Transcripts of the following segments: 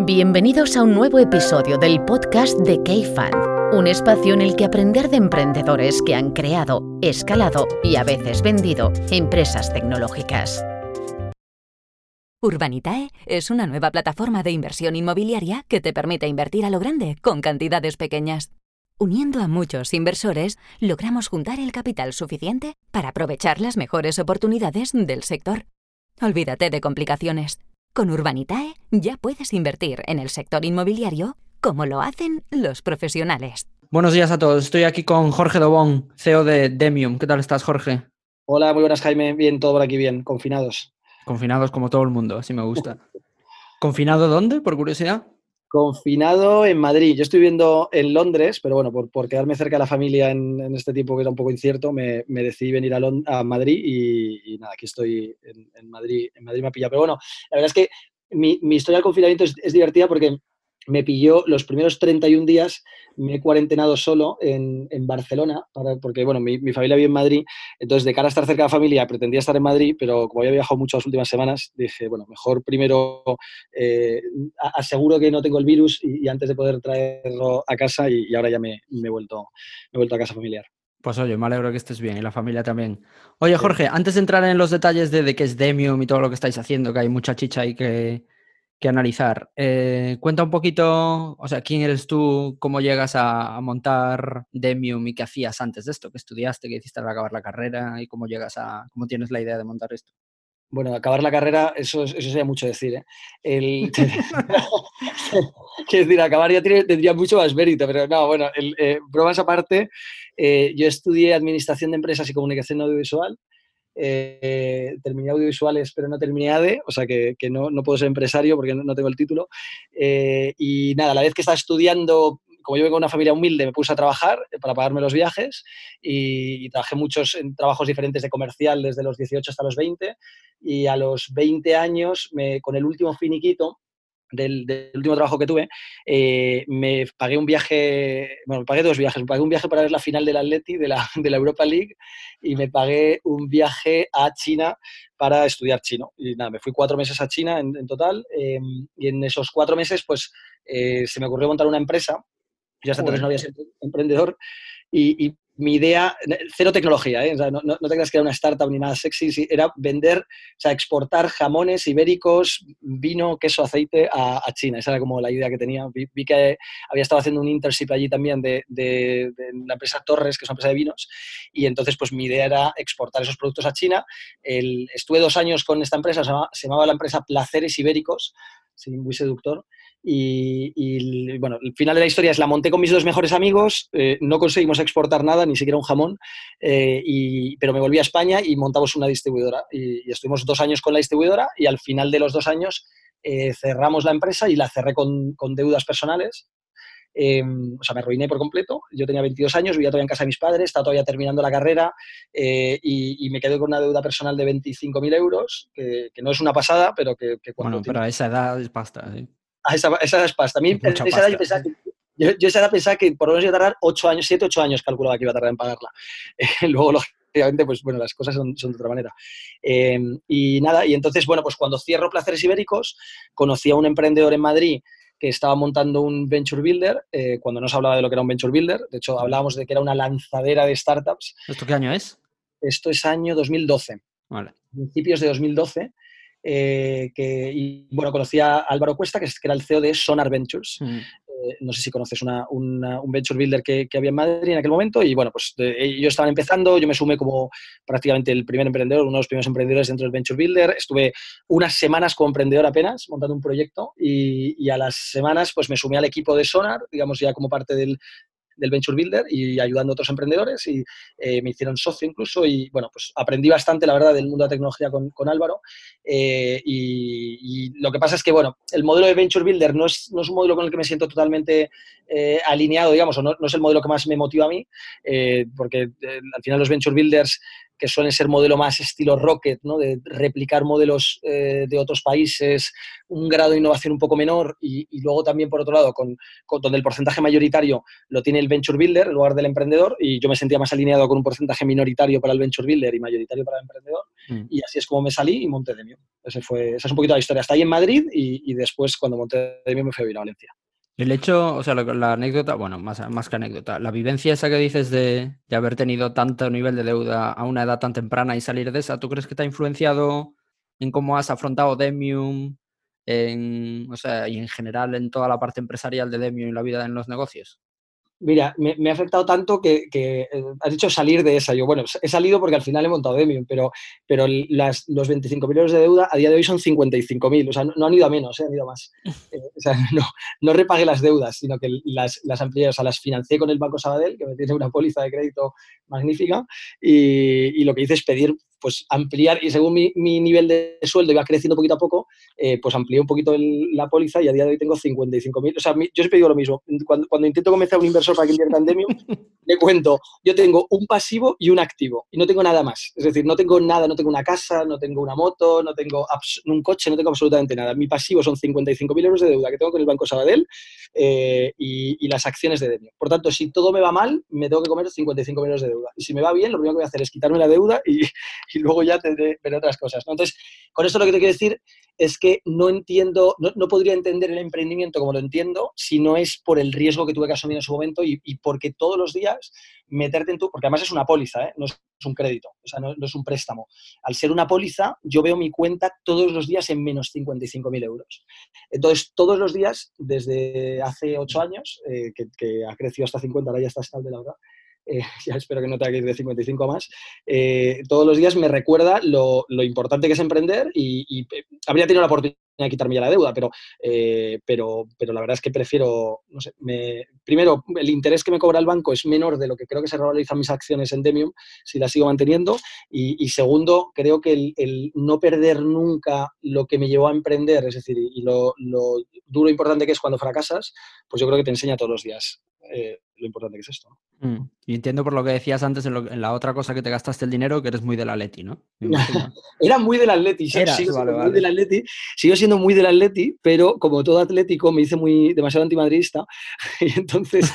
Bienvenidos a un nuevo episodio del podcast de K-Fund, un espacio en el que aprender de emprendedores que han creado, escalado y a veces vendido empresas tecnológicas. Urbanitae es una nueva plataforma de inversión inmobiliaria que te permite invertir a lo grande con cantidades pequeñas. Uniendo a muchos inversores, logramos juntar el capital suficiente para aprovechar las mejores oportunidades del sector. Olvídate de complicaciones. Con Urbanitae ya puedes invertir en el sector inmobiliario como lo hacen los profesionales. Buenos días a todos. Estoy aquí con Jorge Dobón, CEO de Demium. ¿Qué tal estás, Jorge? Hola, muy buenas, Jaime. Bien, todo por aquí bien. Confinados. Confinados como todo el mundo, así me gusta. ¿Confinado dónde, por curiosidad? Confinado en Madrid. Yo estoy viviendo en Londres, pero bueno, por quedarme cerca de la familia en este tiempo que era un poco incierto, me decidí venir a Madrid y nada, aquí estoy en Madrid. En Madrid me ha pillado. Pero bueno, la verdad es que mi historia del confinamiento es divertida porque me pilló los primeros 31 días, me he cuarentenado solo en Barcelona, porque bueno, mi familia vive en Madrid, entonces de cara a estar cerca de la familia pretendía estar en Madrid, pero como había viajado mucho las últimas semanas, dije, bueno, mejor primero aseguro que no tengo el virus y antes de poder traerlo a casa y ahora ya me he vuelto a casa familiar. Pues oye, me alegro que estés bien y la familia también. Oye, Jorge, antes de entrar en los detalles de qué es Demium y todo lo que estáis haciendo, que hay mucha chicha ahí que analizar, cuenta un poquito, o sea, quién eres tú, cómo llegas a montar Demium y qué hacías antes de esto, qué estudiaste, qué hiciste al acabar la carrera y cómo tienes la idea de montar esto. Bueno, acabar la carrera, eso sería mucho decir, ¿eh? Quiero decir, acabar ya tendría mucho más mérito, pero no, bueno, bromas aparte, yo estudié Administración de Empresas y Comunicación Audiovisual, terminé audiovisuales, pero no terminé ADE, o sea que no puedo ser empresario porque no tengo el título. Y nada, a la vez que estaba estudiando, como yo vengo de una familia humilde, me puse a trabajar para pagarme los viajes y trabajé muchos en trabajos diferentes de comercial desde los 18 hasta los 20 y a los 20 años, con el último finiquito, del último trabajo que tuve, me pagué un viaje, bueno, me pagué dos viajes, me pagué un viaje para ver la final del Atleti, de la Europa League, y me pagué un viaje a China para estudiar chino. Y nada, me fui 4 meses a China en total, y en esos 4 meses, pues, se me ocurrió montar una empresa. Yo hasta entonces no había sido emprendedor y mi idea, cero tecnología, ¿eh? O sea, no te creas que era una startup ni nada sexy, sí, era vender, o sea, exportar jamones ibéricos, vino, queso, aceite a China. Esa era como la idea que tenía. Vi que había estado haciendo un internship allí también de la empresa Torres, que es una empresa de vinos, y entonces pues mi idea era exportar esos productos a China. Estuve 2 años con esta empresa, se llamaba la empresa Placeres Ibéricos, sí, muy seductor. Y bueno, el final de la historia es la monté con mis 2 mejores amigos, no conseguimos exportar nada, ni siquiera un jamón, pero me volví a España y montamos una distribuidora y estuvimos 2 años con la distribuidora y al final de los 2 años cerramos la empresa y la cerré con deudas personales. O sea, me arruiné por completo. Yo tenía 22 años, vivía todavía en casa de mis padres, estaba todavía terminando la carrera y me quedé con una deuda personal de 25.000 euros, que no es una pasada, pero que cuando Bueno, pero a esa edad es pasta, ¿eh? A esa edad es pasta. A mí, Es mucha esa edad pasta. yo esa edad pensaba que por lo menos iba a tardar 8 años, 7, 8 años calculaba que iba a tardar en pagarla. Luego, lógicamente, pues bueno, las cosas son de otra manera. Y nada, y entonces, bueno, pues cuando cierro Placeres Ibéricos, conocí a un emprendedor en Madrid que estaba montando un Venture Builder, cuando no se hablaba de lo que era un Venture Builder. De hecho, hablábamos de que era una lanzadera de startups. ¿Esto qué año es? Esto es año 2012. Vale. Principios de 2012. Y bueno, conocí a Álvaro Cuesta, que era el CEO de Sonar Ventures. No sé si conoces un Venture Builder que había en Madrid en aquel momento. Y bueno, pues ellos estaban empezando, yo me sumé como prácticamente el primer emprendedor, uno de los primeros emprendedores dentro del Venture Builder. Estuve unas semanas como emprendedor apenas, montando un proyecto, y a las semanas pues me sumé al equipo de Sonar, digamos ya como parte del Venture Builder y ayudando a otros emprendedores y me hicieron socio incluso y bueno, pues aprendí bastante, la verdad, del mundo de la tecnología con Álvaro y lo que pasa es que, bueno, el modelo de Venture Builder no es un modelo con el que me siento totalmente alineado, digamos, o no es el modelo que más me motiva a mí, porque al final los Venture Builders que suelen ser modelo más estilo Rocket, ¿no? De replicar modelos de otros países, un grado de innovación un poco menor y luego también, por otro lado, donde el porcentaje mayoritario lo tiene el Venture Builder en lugar del emprendedor, y yo me sentía más alineado con un porcentaje minoritario para el Venture Builder y mayoritario para el emprendedor, y así es como me salí y monté Demium. Esa es un poquito la historia. Hasta ahí en Madrid y después, cuando monté Demium, me fui a vivir a Valencia. El hecho, o sea, la anécdota, bueno, más que anécdota, la vivencia esa que dices de haber tenido tanto nivel de deuda a una edad tan temprana y salir de esa, ¿tú crees que te ha influenciado en cómo has afrontado Demium, o sea, y en general en toda la parte empresarial de Demium y la vida en los negocios? Mira, me ha afectado tanto que has dicho salir de esa. Yo, bueno, he salido porque al final he montado Demium, pero los 25.000 euros de deuda a día de hoy son 55.000. O sea, no han ido a menos, han ido a más. O sea, no repagué las deudas, sino que las amplié, o sea, las financié con el Banco Sabadell, que me tiene una póliza de crédito magnífica, y lo que hice es pedir, pues, ampliar, y según mi nivel de sueldo iba creciendo poquito a poco, pues amplié un poquito la póliza y a día de hoy tengo 55.000. O sea, yo siempre digo lo mismo. Cuando intento convencer a un inversor para que invierta en Demium, le cuento, yo tengo un pasivo y un activo y no tengo nada más. Es decir, no tengo nada, no tengo una casa, no tengo una moto, no tengo un coche, no tengo absolutamente nada. Mi pasivo son 55.000 euros de deuda que tengo con el Banco Sabadell y las acciones de Demium. Por tanto, si todo me va mal, me tengo que comer 55.000 euros de deuda. Y si me va bien, lo primero que voy a hacer es quitarme la deuda y luego ya tendré otras cosas, ¿no? Entonces, con esto lo que te quiero decir es que no entiendo, no podría entender el emprendimiento como lo entiendo si no es por el riesgo que tuve que asumir en su momento y porque todos los días meterte porque además es una póliza, no es un crédito, o sea, no es un préstamo. Al ser una póliza, yo veo mi cuenta todos los días en menos 55.000 euros. Entonces, todos los días, desde hace 8 años, que ha crecido hasta 50, ahora ya está estable, la verdad, ya espero que no tenga que ir de 55 a más, todos los días me recuerda lo importante que es emprender y habría tenido la oportunidad de quitarme ya la deuda, pero la verdad es que prefiero, no sé, primero, el interés que me cobra el banco es menor de lo que creo que se revalorizan mis acciones en Demium si las sigo manteniendo, y segundo, creo que el no perder nunca lo que me llevó a emprender, es decir, y lo duro e importante que es cuando fracasas, pues yo creo que te enseña todos los días lo importante que es esto, ¿no? Y entiendo por lo que decías antes en la otra cosa que te gastaste el dinero, que eres muy del Atleti, ¿no? Me imagino. Era muy del Atleti, sigo siendo muy del Atleti, pero como todo atlético me hice demasiado antimadridista y entonces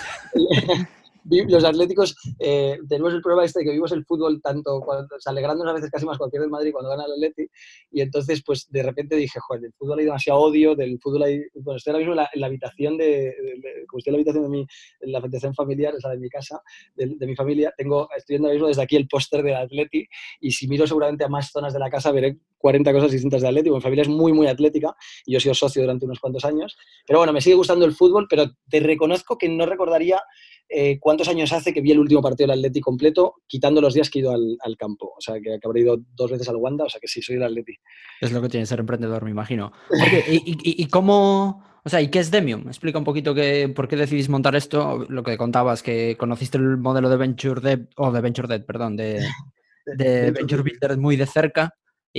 los atléticos tenemos el problema de que vivimos el fútbol tanto, alegrándonos a veces casi más cualquier del Madrid cuando gana el Atleti, y entonces pues de repente dije, joder, del fútbol hay demasiado odio, del fútbol hay... Bueno, estoy ahora mismo en la habitación como estoy en la habitación en la habitación familiar, o sea, de mi casa, de mi familia, estoy viendo ahora mismo desde aquí el póster del Atleti, y si miro seguramente a más zonas de la casa veré 40 cosas distintas de Atleti. Mi familia es muy, muy atlética y yo he sido socio durante unos cuantos años, pero bueno, me sigue gustando el fútbol, pero te reconozco que no recordaría cuántos años hace que vi el último partido del Atleti completo, quitando los días que he ido al campo. O sea, que habré ido 2 veces al Wanda, o sea que sí, soy del Atleti. Es lo que tiene ser emprendedor, me imagino. Oye, ¿y cómo, o sea, y qué es Demium? Explica un poquito por qué decidís montar esto. Lo que contabas, que conociste el modelo de Venture Debt, perdón, de Venture Builder muy de cerca.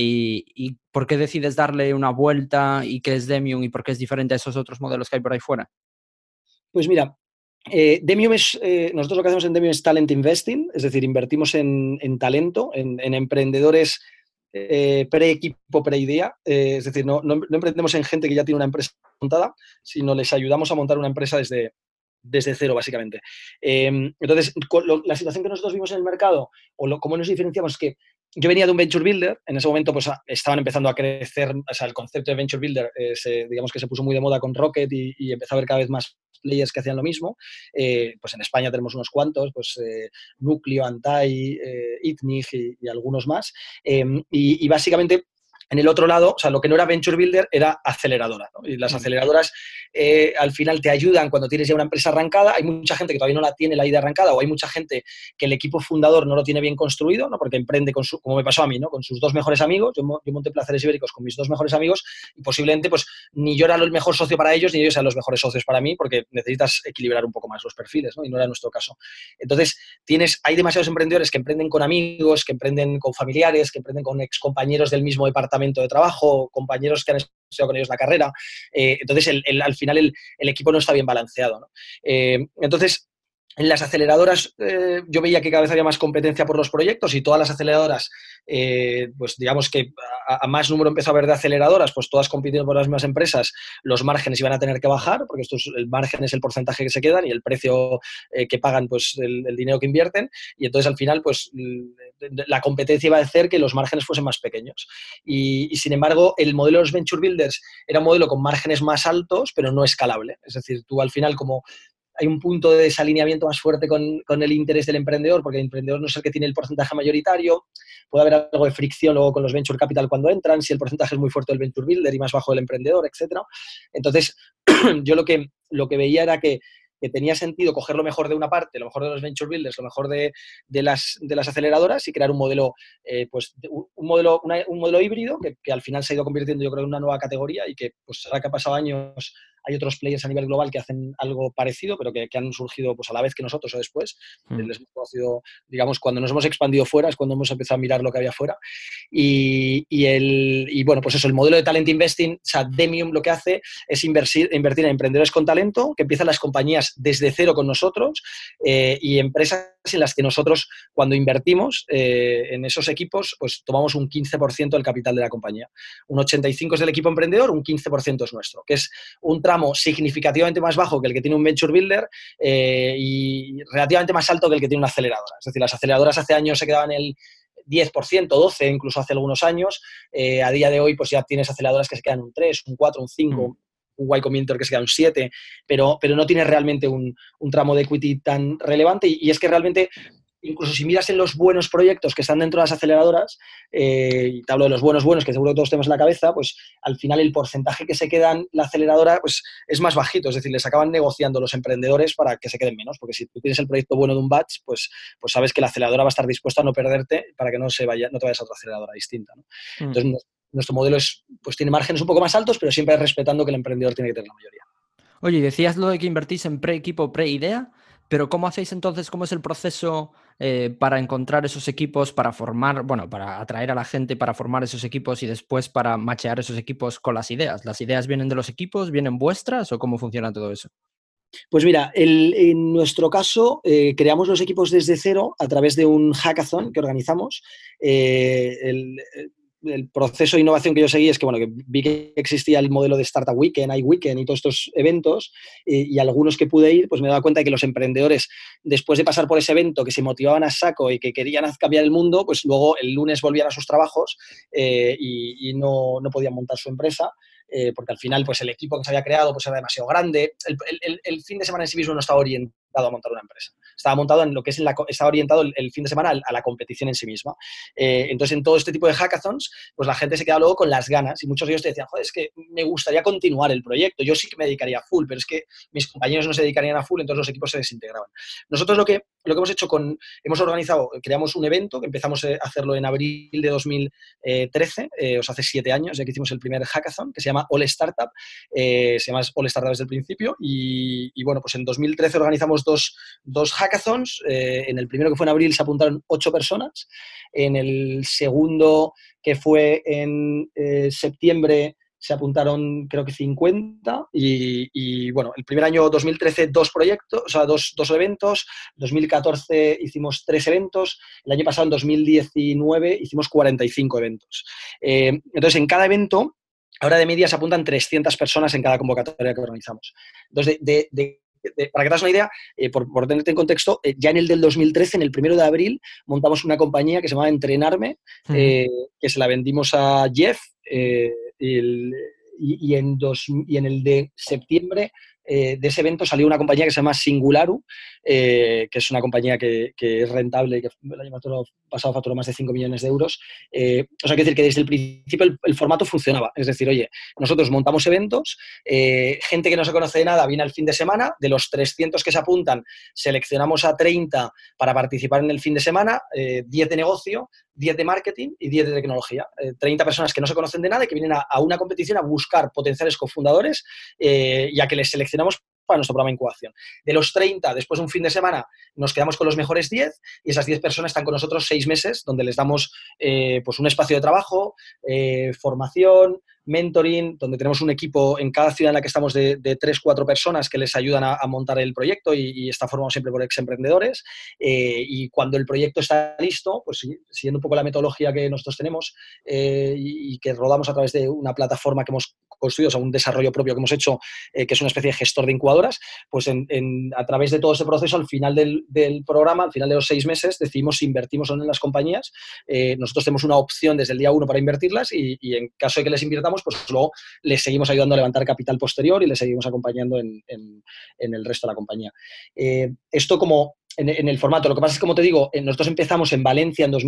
¿Y por qué decides darle una vuelta? ¿Y qué es Demium? ¿Y por qué es diferente a esos otros modelos que hay por ahí fuera? Pues mira, Demium nosotros lo que hacemos en Demium es talent investing, es decir, invertimos en talento, en emprendedores pre-equipo, pre-idea, es decir, no emprendemos en gente que ya tiene una empresa montada, sino les ayudamos a montar una empresa desde cero, básicamente. Entonces, la situación que nosotros vimos en el mercado, cómo nos diferenciamos, es que yo venía de un Venture Builder, en ese momento pues estaban empezando a crecer, o sea, el concepto de Venture Builder, digamos que se puso muy de moda con Rocket y empezó a haber cada vez más players que hacían lo mismo. Pues en España tenemos unos cuantos, pues Núcleo, Antai, Itnig y algunos más. Y básicamente en el otro lado, o sea, lo que no era Venture Builder era aceleradora, ¿no? Y las aceleradoras al final te ayudan cuando tienes ya una empresa arrancada. Hay mucha gente que todavía no la tiene la idea arrancada, o hay mucha gente que el equipo fundador no lo tiene bien construido, ¿no? Porque emprende como me pasó a mí, ¿no? Con sus 2 mejores amigos. Yo monté Placeres Ibéricos con mis 2 mejores amigos y posiblemente pues ni yo era el mejor socio para ellos, ni ellos eran los mejores socios para mí, porque necesitas equilibrar un poco más los perfiles, ¿no? Y no era nuestro caso. Entonces, hay demasiados emprendedores que emprenden con amigos, que emprenden con familiares, que emprenden con excompañeros del mismo departamento de trabajo, compañeros que han estudiado con ellos la carrera. Entonces, al final el equipo no está bien balanceado, ¿no? Entonces, En las aceleradoras yo veía que cada vez había más competencia por los proyectos y todas las aceleradoras, pues digamos que a más número empezó a haber de aceleradoras, pues todas compitiendo por las mismas empresas, los márgenes iban a tener que bajar, porque el margen es el porcentaje que se quedan y el precio que pagan, pues el dinero que invierten, y entonces al final pues la competencia iba a hacer que los márgenes fuesen más pequeños. Y sin embargo, el modelo de los venture builders era un modelo con márgenes más altos, pero no escalable. Es decir, tú al final como hay un punto de desalineamiento más fuerte con el interés del emprendedor, porque el emprendedor no es el que tiene el porcentaje mayoritario, puede haber algo de fricción luego con los venture capital cuando entran, si el porcentaje es muy fuerte del venture builder y más bajo del emprendedor, etcétera. Entonces, yo lo que veía era que tenía sentido coger lo mejor de una parte, lo mejor de los venture builders, lo mejor de las aceleradoras y crear un modelo, un modelo híbrido que al final se ha ido convirtiendo, yo creo, en una nueva categoría y que, pues ahora que ha pasado años, hay otros players a nivel global que hacen algo parecido, pero que han surgido pues a la vez que nosotros o después. Les hemos conocido, digamos, cuando nos hemos expandido fuera, es cuando hemos empezado a mirar lo que había fuera. Y bueno, pues eso, el modelo de Talent Investing, o sea, Demium lo que hace es invertir en emprendedores con talento, que empiezan las compañías desde cero con nosotros y empresas en las que nosotros, cuando invertimos en esos equipos, pues tomamos un 15% del capital de la compañía. Un 85% es del equipo emprendedor, un 15% es nuestro, que es un tramo significativamente más bajo que el que tiene un venture builder y relativamente más alto que el que tiene una aceleradora. Es decir, las aceleradoras hace años se quedaban en el 10%, 12%, incluso hace algunos años. A día de hoy, pues ya tienes aceleradoras que se quedan un 3, un 4, un 5, un Y Combinator que se queda un 7, pero no tiene realmente un tramo de equity tan relevante y es que realmente, incluso si miras en los buenos proyectos que están dentro de las aceleradoras, y te hablo de los buenos, que seguro que todos tenemos en la cabeza, pues al final el porcentaje que se queda en la aceleradora pues es más bajito, es decir, les acaban negociando los emprendedores para que se queden menos, porque si tú tienes el proyecto bueno de un batch, pues sabes que la aceleradora va a estar dispuesta a no perderte para que no te vayas a otra aceleradora distinta, ¿no? Entonces, nuestro modelo pues tiene márgenes un poco más altos, pero siempre respetando que el emprendedor tiene que tener la mayoría. Oye, decías lo de que invertís en pre-equipo, pre-idea, pero ¿cómo hacéis entonces? ¿Cómo es el proceso para encontrar esos equipos, para formar, bueno, para atraer a la gente, para formar esos equipos y después para machear esos equipos con las ideas? ¿Las ideas vienen de los equipos, vienen vuestras o cómo funciona todo eso? Pues mira, en nuestro caso creamos los equipos desde cero a través de un hackathon que organizamos. El proceso de innovación que yo seguí es que, bueno, que vi que existía el modelo de Startup Weekend, iWeekend y todos estos eventos y algunos que pude ir, pues me he dado cuenta de que los emprendedores, después de pasar por ese evento, que se motivaban a saco y que querían cambiar el mundo, pues luego el lunes volvían a sus trabajos y no podían montar su empresa. Porque al final pues el equipo que se había creado pues era demasiado grande. El fin de semana en sí mismo no estaba orientado a montar una empresa. Estaba montado en lo que es estaba orientado el fin de semana a la competición en sí misma. Entonces, en todo este tipo de hackathons, pues la gente se queda luego con las ganas y muchos de ellos te decían, joder, es que me gustaría continuar el proyecto, yo sí que me dedicaría a full, pero es que mis compañeros no se dedicarían a full, entonces los equipos se desintegraban. Nosotros lo que hemos hecho hemos organizado, creamos un evento que empezamos a hacerlo en abril de 2013, o sea, hace 7 años, ya que hicimos el primer hackathon, que se llama All Startup, se llama All Startup desde el principio, y bueno, pues en 2013 organizamos dos hackathons. En el primero, que fue en abril, se apuntaron 8 personas. En el segundo, que fue en septiembre, se apuntaron creo que 50 y bueno, el primer año 2013 2 proyectos, o sea, dos eventos, 2014 hicimos 3 eventos, el año pasado en 2019 hicimos 45 eventos. Entonces, en cada evento, ahora de media se apuntan 300 personas en cada convocatoria que organizamos. Entonces, para que te hagas una idea, por tenerte en contexto, ya en el del 2013, en el 1 de abril, montamos una compañía que se llamaba Entrenarme, que se la vendimos a Jeff, y en el de septiembre de ese evento salió una compañía que se llama Singularu, que es una compañía que es rentable, que el año pasado facturó más de 5 millones de euros. O sea, quiero decir que desde el principio el formato funcionaba. Es decir, oye, nosotros montamos eventos, gente que no se conoce de nada viene al fin de semana, de los 300 que se apuntan, seleccionamos a 30 para participar en el fin de semana, 10 de negocio, 10 de marketing y 10 de tecnología. 30 personas que no se conocen de nada y que vienen a una competición a buscar potenciales cofundadores y a que les seleccionamos para nuestro programa de incubación. De los 30, después de un fin de semana, nos quedamos con los mejores 10 y esas 10 personas están con nosotros 6 meses, donde les damos pues un espacio de trabajo, formación, mentoring, donde tenemos un equipo en cada ciudad en la que estamos de 3-4 personas que les ayudan a montar el proyecto y está formado siempre por ex-emprendedores. Y cuando el proyecto está listo, pues siguiendo un poco la metodología que nosotros tenemos y que rodamos a través de una plataforma que hemos construido, o sea, un desarrollo propio que hemos hecho, que es una especie de gestor de incubadoras, pues a través de todo ese proceso, al final del programa, al final de los 6 meses, decidimos si invertimos o no en las compañías. Nosotros tenemos una opción desde el día 1 para invertirlas y en caso de que les invirtamos, pues luego les seguimos ayudando a levantar capital posterior y les seguimos acompañando en el resto de la compañía. Esto como en el formato, lo que pasa es que, como te digo, nosotros empezamos en Valencia en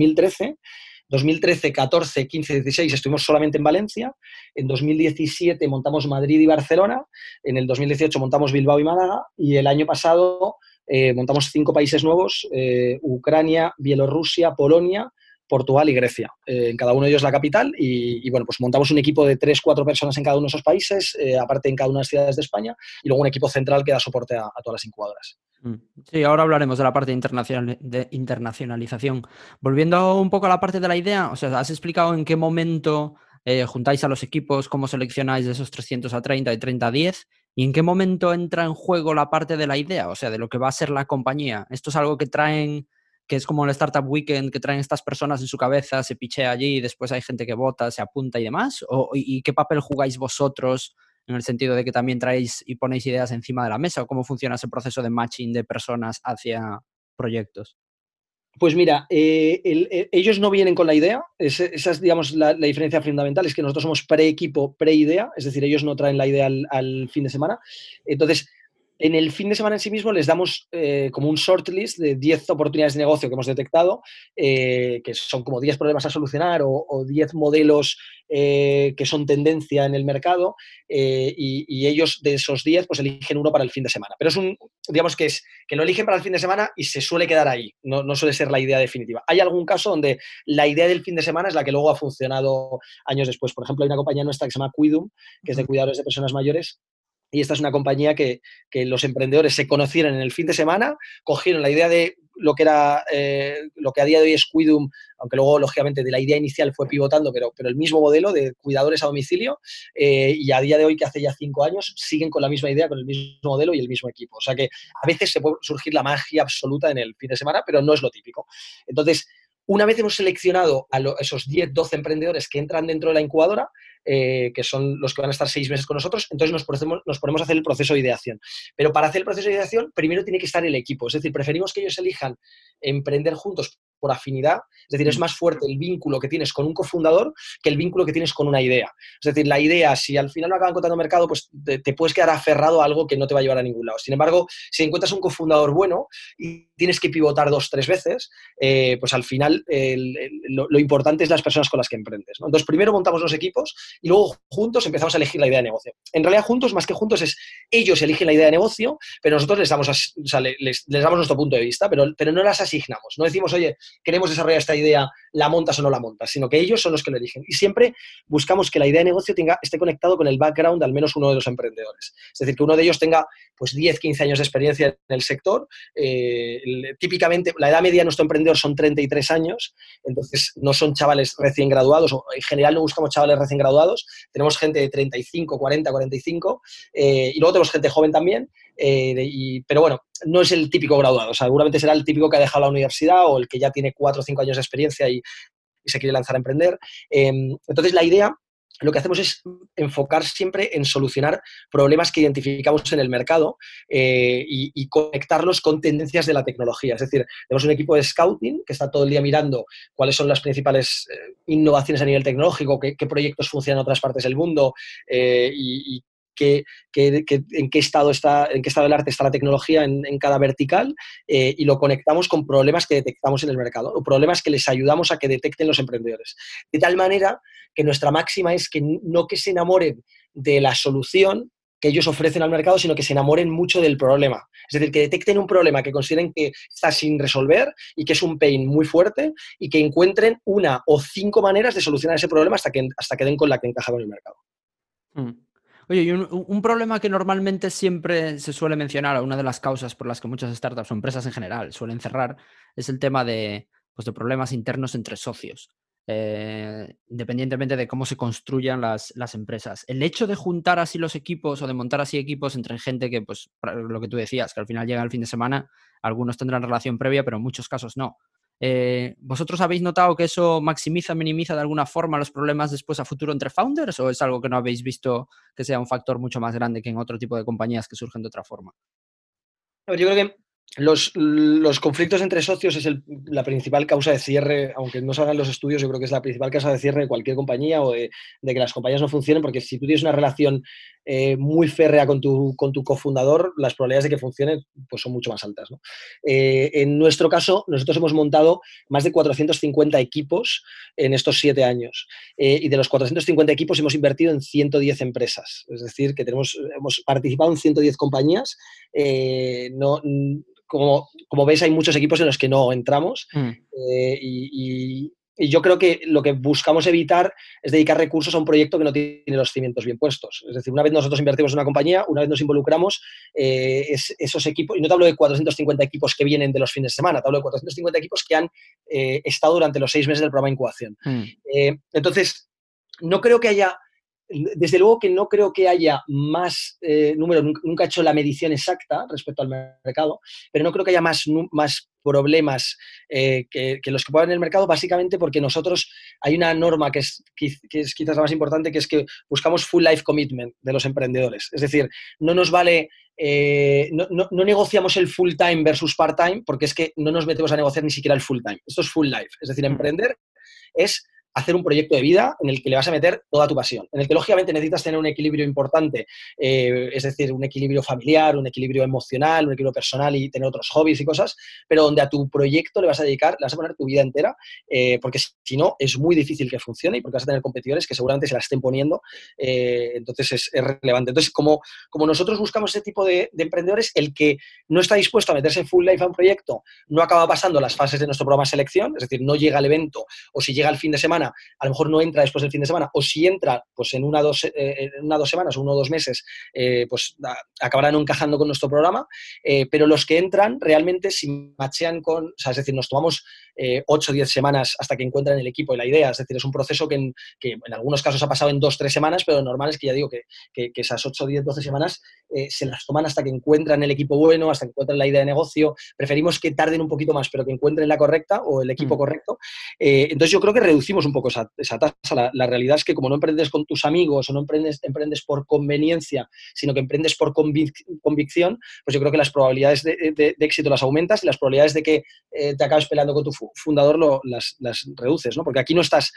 2013, 14, 15, 16 estuvimos solamente en Valencia. En 2017 montamos Madrid y Barcelona. En el 2018 montamos Bilbao y Málaga. Y el año pasado montamos 5 países nuevos, Ucrania, Bielorrusia, Polonia, Portugal y Grecia. En cada uno de ellos la capital y bueno, pues montamos un equipo de 3-4 personas en cada uno de esos países, aparte en cada una de las ciudades de España, y luego un equipo central que da soporte a todas las incubadoras. Sí, ahora hablaremos de la parte de internacionalización. Volviendo un poco a la parte de la idea, o sea, has explicado en qué momento juntáis a los equipos, cómo seleccionáis de esos 300 a 30 y 30 a 10, y en qué momento entra en juego la parte de la idea, o sea, de lo que va a ser la compañía. Esto es algo que traen, que es como el Startup Weekend, que traen estas personas en su cabeza, se pichea allí y después hay gente que vota, se apunta y demás, ¿y qué papel jugáis vosotros? En el sentido de que también traéis y ponéis ideas encima de la mesa, o cómo funciona ese proceso de matching de personas hacia proyectos. Pues mira, ellos no vienen con la idea, esa es, digamos, la diferencia fundamental, es que nosotros somos pre-equipo, pre-idea, es decir, ellos no traen la idea al fin de semana. Entonces, en el fin de semana en sí mismo les damos como un shortlist de 10 oportunidades de negocio que hemos detectado, que son como 10 problemas a solucionar o 10 modelos que son tendencia en el mercado, y ellos de esos 10 pues eligen uno para el fin de semana. Pero es digamos que lo eligen para el fin de semana y se suele quedar ahí, no suele ser la idea definitiva. Hay algún caso donde la idea del fin de semana es la que luego ha funcionado años después. Por ejemplo, hay una compañía nuestra que se llama Quidum, que es de cuidadores de personas mayores. Y esta es una compañía que los emprendedores se conocieron en el fin de semana, cogieron la idea de lo que era lo que a día de hoy es Quidum, aunque luego, lógicamente, de la idea inicial fue pivotando, pero el mismo modelo de cuidadores a domicilio, y a día de hoy, que hace ya 5 años, siguen con la misma idea, con el mismo modelo y el mismo equipo. O sea que a veces se puede surgir la magia absoluta en el fin de semana, pero no es lo típico. Entonces, una vez hemos seleccionado a esos 10, 12 emprendedores que entran dentro de la incubadora, que son los que van a estar 6 meses con nosotros, entonces nos ponemos a hacer el proceso de ideación. Pero para hacer el proceso de ideación, primero tiene que estar el equipo. Es decir, preferimos que ellos elijan emprender juntos por afinidad. Es decir, es más fuerte el vínculo que tienes con un cofundador que el vínculo que tienes con una idea. Es decir, la idea, si al final no acaban encontrando mercado, pues te puedes quedar aferrado a algo que no te va a llevar a ningún lado. Sin embargo, si encuentras un cofundador bueno y tienes que pivotar 2-3 veces, pues al final lo importante es las personas con las que emprendes, ¿no? Entonces, primero montamos los equipos y luego juntos empezamos a elegir la idea de negocio. En realidad, juntos, más que juntos, es ellos eligen la idea de negocio, pero nosotros les damos nuestro punto de vista, pero no las asignamos. No decimos, oye, queremos desarrollar esta idea, ¿la montas o no la montas? Sino que ellos son los que lo eligen. Y siempre buscamos que la idea de negocio esté conectado con el background de al menos uno de los emprendedores. Es decir, que uno de ellos tenga pues 10, 15 años de experiencia en el sector. Típicamente, la edad media de nuestro emprendedor son 33 años, entonces no son chavales recién graduados, o en general no buscamos chavales recién graduados, tenemos gente de 35, 40, 45, y luego tenemos gente joven también, pero bueno, no es el típico graduado, o sea, seguramente será el típico que ha dejado la universidad o el que ya tiene 4 o 5 años de experiencia y se quiere lanzar a emprender. Entonces, la idea, lo que hacemos es enfocar siempre en solucionar problemas que identificamos en el mercado, y conectarlos con tendencias de la tecnología. Es decir, tenemos un equipo de scouting que está todo el día mirando cuáles son las principales innovaciones a nivel tecnológico, qué proyectos funcionan en otras partes del mundo, y en qué estado del arte está la tecnología en cada vertical, y lo conectamos con problemas que detectamos en el mercado o problemas que les ayudamos a que detecten los emprendedores. De tal manera que nuestra máxima es que no que se enamoren de la solución que ellos ofrecen al mercado, sino que se enamoren mucho del problema. Es decir, que detecten un problema que consideren que está sin resolver y que es un pain muy fuerte y que encuentren 1 o 5 maneras de solucionar ese problema hasta que den con la que encaja con el mercado. Oye, y un problema que normalmente siempre se suele mencionar, o una de las causas por las que muchas startups o empresas en general suelen cerrar, es el tema de, pues, de problemas internos entre socios, independientemente de cómo se construyan las empresas. El hecho de juntar así los equipos o de montar así equipos entre gente que, pues, lo que tú decías, que al final llega el fin de semana, algunos tendrán relación previa, pero en muchos casos no. ¿Vosotros habéis notado que eso maximiza, minimiza de alguna forma los problemas después a futuro entre founders, o es algo que no habéis visto que sea un factor mucho más grande que en otro tipo de compañías que surgen de otra forma? Yo creo que los conflictos entre socios es la principal causa de cierre, aunque no salgan los estudios, yo creo que es la principal causa de cierre de cualquier compañía o de que las compañías no funcionen, porque si tú tienes una relación muy férrea con tu cofundador, las probabilidades de que funcione pues, son mucho más altas, ¿no? En nuestro caso, nosotros hemos montado más de 450 equipos en estos 7 años. Y de los 450 equipos hemos invertido en 110 empresas. Es decir, que hemos participado en 110 compañías. Como ves, hay muchos equipos en los que no entramos y yo creo que lo que buscamos evitar es dedicar recursos a un proyecto que no tiene los cimientos bien puestos. Es decir, una vez nosotros invertimos en una compañía, una vez nos involucramos, esos equipos, y no te hablo de 450 equipos que vienen de los fines de semana, te hablo de 450 equipos que han estado durante los 6 meses del programa de incubación. Entonces, no creo que haya... Desde luego que no creo que haya más números, nunca he hecho la medición exacta respecto al mercado, pero no creo que haya más problemas que los que puedan en el mercado, básicamente porque nosotros hay una norma que es quizás la más importante, que es que buscamos full life commitment de los emprendedores. Es decir, no nos vale, no negociamos el full time versus part time, porque es que no nos metemos a negociar ni siquiera el full time. Esto es full life. Es decir, emprender es hacer un proyecto de vida en el que le vas a meter toda tu pasión, en el que lógicamente necesitas tener un equilibrio importante, es decir, un equilibrio familiar, un equilibrio emocional, un equilibrio personal y tener otros hobbies y cosas, pero donde a tu proyecto le vas a poner tu vida entera, porque si no es muy difícil que funcione y porque vas a tener competidores que seguramente se la estén poniendo, entonces es relevante. Entonces, como nosotros buscamos ese tipo de emprendedores, el que no está dispuesto a meterse en full life a un proyecto no acaba pasando las fases de nuestro programa de selección, es decir, no llega al evento, o si llega el fin de semana, a lo mejor no entra después del fin de semana, o si entra pues en una o dos semanas o 1 o 2 meses, pues acabarán encajando con nuestro programa, pero los que entran realmente si machean con, o sea, es decir, nos tomamos 8 o 10 semanas hasta que encuentran el equipo y la idea, es decir, es un proceso que en algunos casos ha pasado en 2 o 3 semanas, pero lo normal es que ya digo que esas 8, 10, 12 semanas se las toman hasta que encuentran el equipo bueno, hasta que encuentran la idea de negocio. Preferimos que tarden un poquito más, pero que encuentren la correcta o el equipo correcto. Entonces yo creo que reducimos un poco esa tasa. La realidad es que como no emprendes con tus amigos o no emprendes por conveniencia, sino que emprendes por convicción, pues yo creo que las probabilidades de éxito las aumentas y las probabilidades de que te acabes peleando con tu fundador las reduces, ¿no? Porque aquí no estás,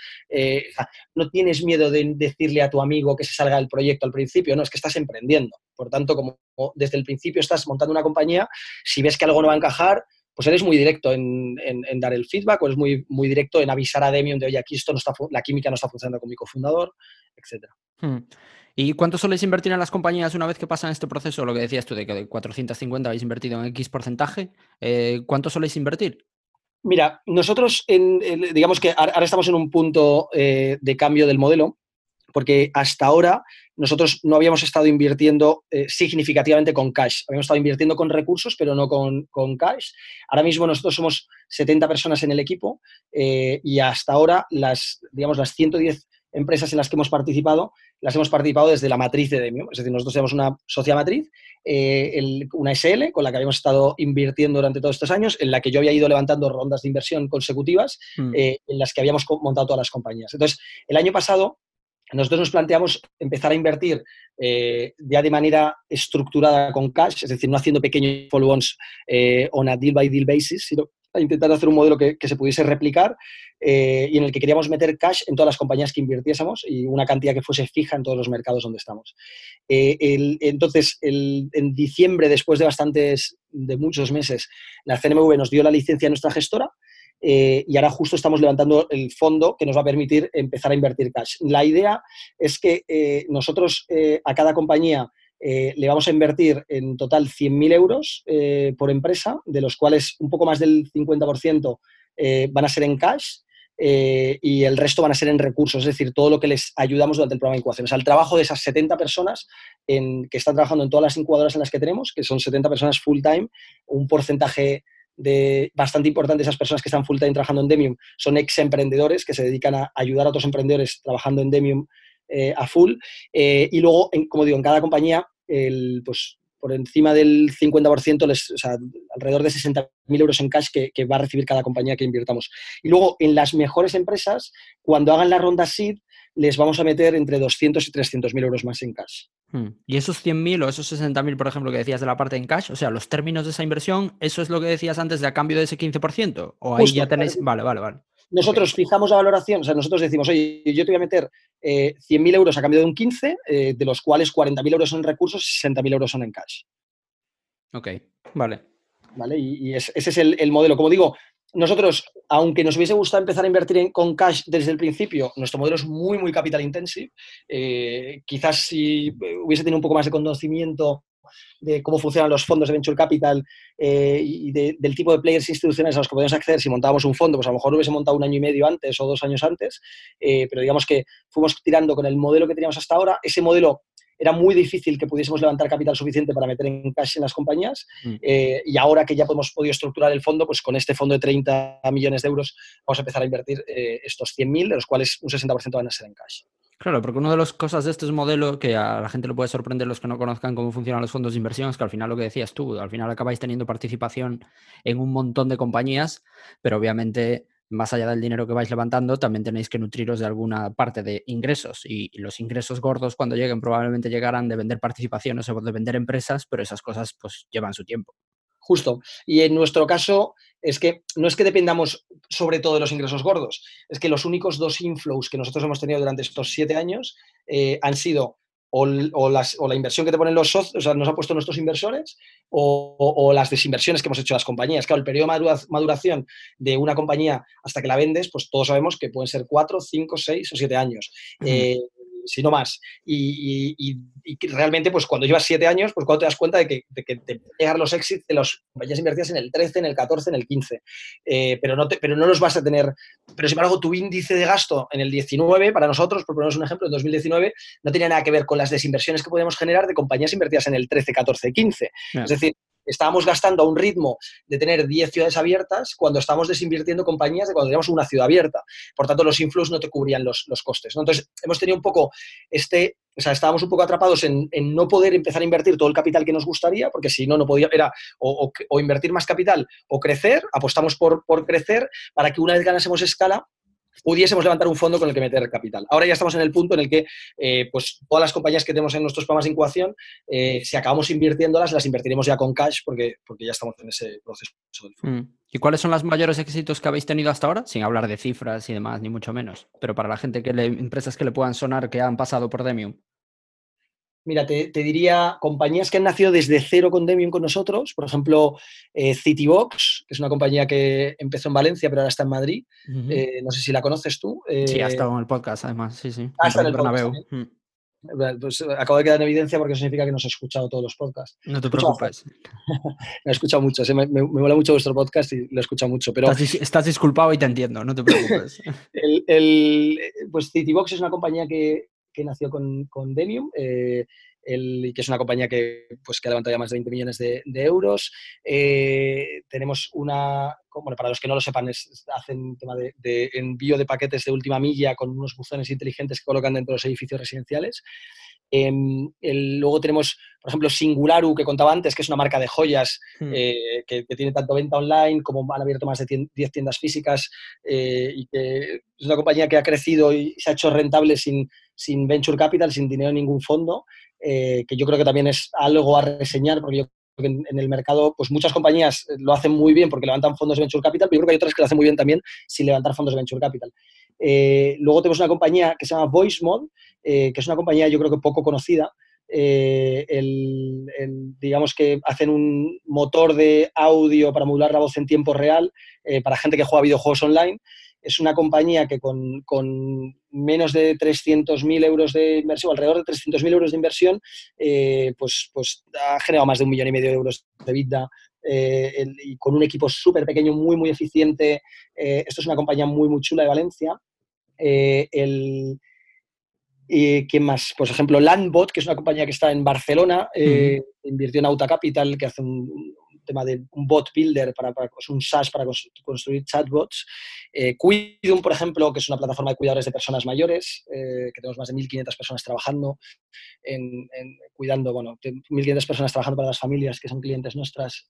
no tienes miedo de decirle a tu amigo que se salga del proyecto al principio, no, es que estás emprendiendo. Por tanto, como desde el principio estás montando una compañía, si ves que algo no va a encajar, pues eres muy directo en dar el feedback, o eres muy, muy directo en avisar a Demium de, oye, aquí la química no está funcionando con mi cofundador, etc. ¿Y cuánto soléis invertir en las compañías una vez que pasan este proceso? Lo que decías tú, de que de 450 habéis invertido en X porcentaje. ¿Cuánto soléis invertir? Mira, nosotros, digamos que ahora estamos en un punto de cambio del modelo, porque hasta ahora nosotros no habíamos estado invirtiendo significativamente con cash. Habíamos estado invirtiendo con recursos, pero no con cash. Ahora mismo nosotros somos 70 personas en el equipo y hasta ahora las 110 empresas en las que hemos participado, las hemos participado desde la matriz de Demium. Es decir, nosotros tenemos una socia matriz, una SL, con la que habíamos estado invirtiendo durante todos estos años, en la que yo había ido levantando rondas de inversión consecutivas, en las que habíamos montado todas las compañías. Entonces, el año pasado, nosotros nos planteamos empezar a invertir ya de manera estructurada con cash, es decir, no haciendo pequeños follow-ons on a deal-by-deal basis, sino a intentar hacer un modelo que se pudiese replicar y en el que queríamos meter cash en todas las compañías que invirtiésemos y una cantidad que fuese fija en todos los mercados donde estamos. Entonces, en diciembre, después de muchos meses, la CNMV nos dio la licencia a nuestra gestora. Y ahora justo estamos levantando el fondo que nos va a permitir empezar a invertir cash. La idea es que nosotros a cada compañía le vamos a invertir en total 100.000 euros por empresa, de los cuales un poco más del 50% van a ser en cash y el resto van a ser en recursos, es decir, todo lo que les ayudamos durante el programa de incubación. O sea, el trabajo de esas 70 personas que están trabajando en todas las incubadoras en las que tenemos, que son 70 personas full time, un porcentaje bastante importante de esas personas que están full time trabajando en Demium son ex emprendedores que se dedican a ayudar a otros emprendedores trabajando en Demium a full. Y luego, como digo, en cada compañía, pues por encima del 50%, o sea, alrededor de 60.000 euros en cash que va a recibir cada compañía que invirtamos. Y luego, en las mejores empresas, cuando hagan la ronda seed, les vamos a meter entre 200 y 300.000 euros más en cash. ¿Y esos 100.000 o esos 60.000, por ejemplo, que decías de la parte en cash, o sea, los términos de esa inversión, ¿eso es lo que decías antes de a cambio de ese 15%? ¿O ahí Justo, ya tenéis...? Vale. Nosotros Okay. fijamos la valoración, o sea, nosotros decimos, oye, yo te voy a meter 100.000 euros a cambio de un 15, de los cuales 40.000 euros son en recursos y 60.000 euros son en cash. Ok, vale. ¿Vale? Y ese es el modelo. Como digo, nosotros, aunque nos hubiese gustado empezar a invertir con cash desde el principio, nuestro modelo es muy, muy capital intensive. Quizás si hubiese tenido un poco más de conocimiento de cómo funcionan los fondos de Venture Capital y del tipo de players institucionales a los que podemos acceder si montábamos un fondo, pues a lo mejor lo hubiese montado 1 año y medio antes o 2 años antes, pero digamos que fuimos tirando con el modelo que teníamos hasta ahora. Ese modelo era muy difícil que pudiésemos levantar capital suficiente para meter en cash en las compañías y ahora que ya hemos podido estructurar el fondo, pues con este fondo de 30 millones de euros vamos a empezar a invertir estos 100.000, de los cuales un 60% van a ser en cash. Claro, porque una de las cosas de este modelo que a la gente le puede sorprender los que no conozcan cómo funcionan los fondos de inversión es que al final lo que decías tú, al final acabáis teniendo participación en un montón de compañías, pero obviamente más allá del dinero que vais levantando también tenéis que nutriros de alguna parte de ingresos y los ingresos gordos cuando lleguen probablemente llegarán de vender participaciones o de vender empresas, pero esas cosas pues llevan su tiempo. Justo. Y en nuestro caso es que no es que dependamos sobre todo de los ingresos gordos, es que los únicos 2 inflows que nosotros hemos tenido durante estos 7 años han sido o la inversión que te ponen los socios, o sea, nos han puesto nuestros inversores, o las desinversiones que hemos hecho las compañías. Claro, el periodo de maduración de una compañía hasta que la vendes, pues todos sabemos que pueden ser 4, 5, 6 o 7 años. Si no más. Y realmente, pues cuando llevas 7 años, pues cuando te das cuenta de que te llegan los exits de las compañías invertidas en el 13, en el 14, en el 15. Pero no los vas a tener. Pero sin embargo, tu índice de gasto en el 19, para nosotros, por ponernos un ejemplo, en 2019, no tenía nada que ver con las desinversiones que podíamos generar de compañías invertidas en el 13, 14, 15. Yeah. Es decir, estábamos gastando a un ritmo de tener 10 ciudades abiertas cuando estábamos desinvirtiendo compañías de cuando teníamos una ciudad abierta. Por tanto, los inflows no te cubrían los costes, ¿no? Entonces, hemos tenido un poco o sea, estábamos un poco atrapados en no poder empezar a invertir todo el capital que nos gustaría, porque si no podía, era o invertir más capital o crecer. Apostamos por crecer para que una vez ganásemos escala, pudiésemos levantar un fondo con el que meter capital. Ahora ya estamos en el punto en el que pues todas las compañías que tenemos en nuestros programas de incubación, si acabamos invirtiéndolas, las invertiremos ya con cash porque ya estamos en ese proceso del fondo. ¿Y cuáles son los mayores éxitos que habéis tenido hasta ahora? Sin hablar de cifras y demás, ni mucho menos. Pero para la gente, empresas que le puedan sonar que han pasado por Demium. Mira, te diría compañías que han nacido desde cero con Demium con nosotros. Por ejemplo, Citybox, que es una compañía que empezó en Valencia, pero ahora está en Madrid. No sé si la conoces tú. Sí, ha estado en el podcast, además. Sí. Está en el podcast. Pues acabo de quedar en evidencia porque eso significa que nos he escuchado todos los podcasts. No te preocupes. Me he escuchado mucho. Me mola mucho vuestro podcast y lo he escuchado mucho. Pero estás disculpado y te entiendo, no te preocupes. Pues Citybox es una compañía que nació con Demium, que es una compañía que ha levantado ya más de 20 millones de euros. Tenemos para los que no lo sepan, hacen tema de envío de paquetes de última milla con unos buzones inteligentes que colocan dentro de los edificios residenciales. Luego tenemos, por ejemplo, Singularu, que contaba antes, que es una marca de joyas que tiene tanto venta online como han abierto más de 10 tiendas físicas y que es una compañía que ha crecido y se ha hecho rentable sin venture capital, sin dinero en ningún fondo, que yo creo que también es algo a reseñar, porque yo creo que en el mercado pues muchas compañías lo hacen muy bien porque levantan fondos de venture capital, pero yo creo que hay otras que lo hacen muy bien también sin levantar fondos de venture capital. Luego tenemos una compañía que se llama VoiceMod, que es una compañía yo creo que poco conocida. Digamos que hacen un motor de audio para modular la voz en tiempo real para gente que juega videojuegos online. Es una compañía que con menos de 300.000 euros de inversión, alrededor de 300.000 euros de inversión, pues ha generado más de 1,5 millones de euros de EBITDA y con un equipo súper pequeño, muy, muy eficiente. Esto es una compañía muy, muy chula de Valencia. ¿Quién más? Por ejemplo, Landbot, que es una compañía que está en Barcelona, invirtió en Auta Capital, que hace un tema de un bot builder, es un SaaS para construir chatbots. Cuidum, por ejemplo, que es una plataforma de cuidadores de personas mayores, que tenemos más de 1.500 personas trabajando cuidando, 1.500 personas trabajando para las familias que son clientes nuestras.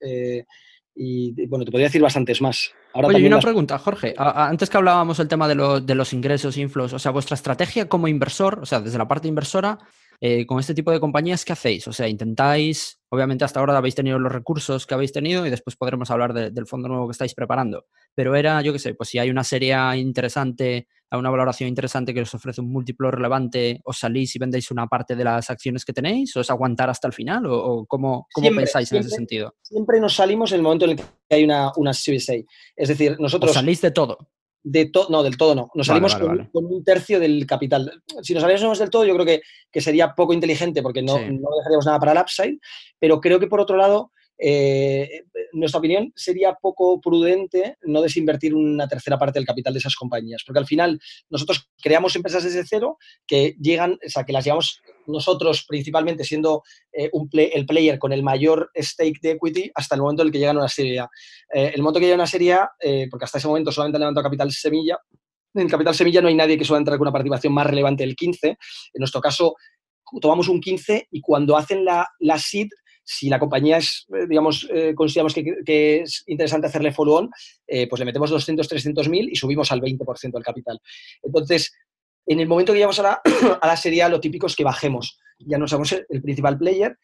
Y bueno, te podría decir bastantes más. Ahora Oye, y también una pregunta, Jorge. Antes que hablábamos del tema de los ingresos, inflows, o sea, vuestra estrategia como inversor, o sea, desde la parte inversora, con este tipo de compañías, ¿qué hacéis? O sea, intentáis, obviamente hasta ahora habéis tenido los recursos que habéis tenido y después podremos hablar del fondo nuevo que estáis preparando. Pero era, yo qué sé, pues si hay una serie interesante, una valoración interesante que os ofrece un múltiplo relevante, ¿os salís y vendéis una parte de las acciones que tenéis? ¿O es aguantar hasta el final? ¿O cómo pensáis en ese sentido? Siempre nos salimos en el momento en el que hay una Series A. Es decir, ¿Os nosotros... salís de todo? No, del todo no. Nos salimos Vale. con un tercio del capital. Si nos saliésemos del todo, yo creo que sería poco inteligente porque no Sí. dejaríamos nada para el upside, pero creo que por otro lado, nuestra opinión sería poco prudente no desinvertir una tercera parte del capital de esas compañías, porque al final nosotros creamos empresas desde cero que llegan, o sea, que las llevamos nosotros principalmente siendo el player con el mayor stake de equity hasta el momento en el que llegan a una serie A. El momento que llega a una serie A, porque hasta ese momento solamente han levantado capital semilla, en capital semilla no hay nadie que suele entrar con una participación más relevante del 15. En nuestro caso, tomamos un 15 y cuando hacen la seed, si la compañía es, consideramos que es interesante hacerle follow-on, pues le metemos 200, 300.000 y subimos al 20% del capital. Entonces, en el momento que llegamos a la serie A, lo típico es que bajemos. Ya no somos el principal player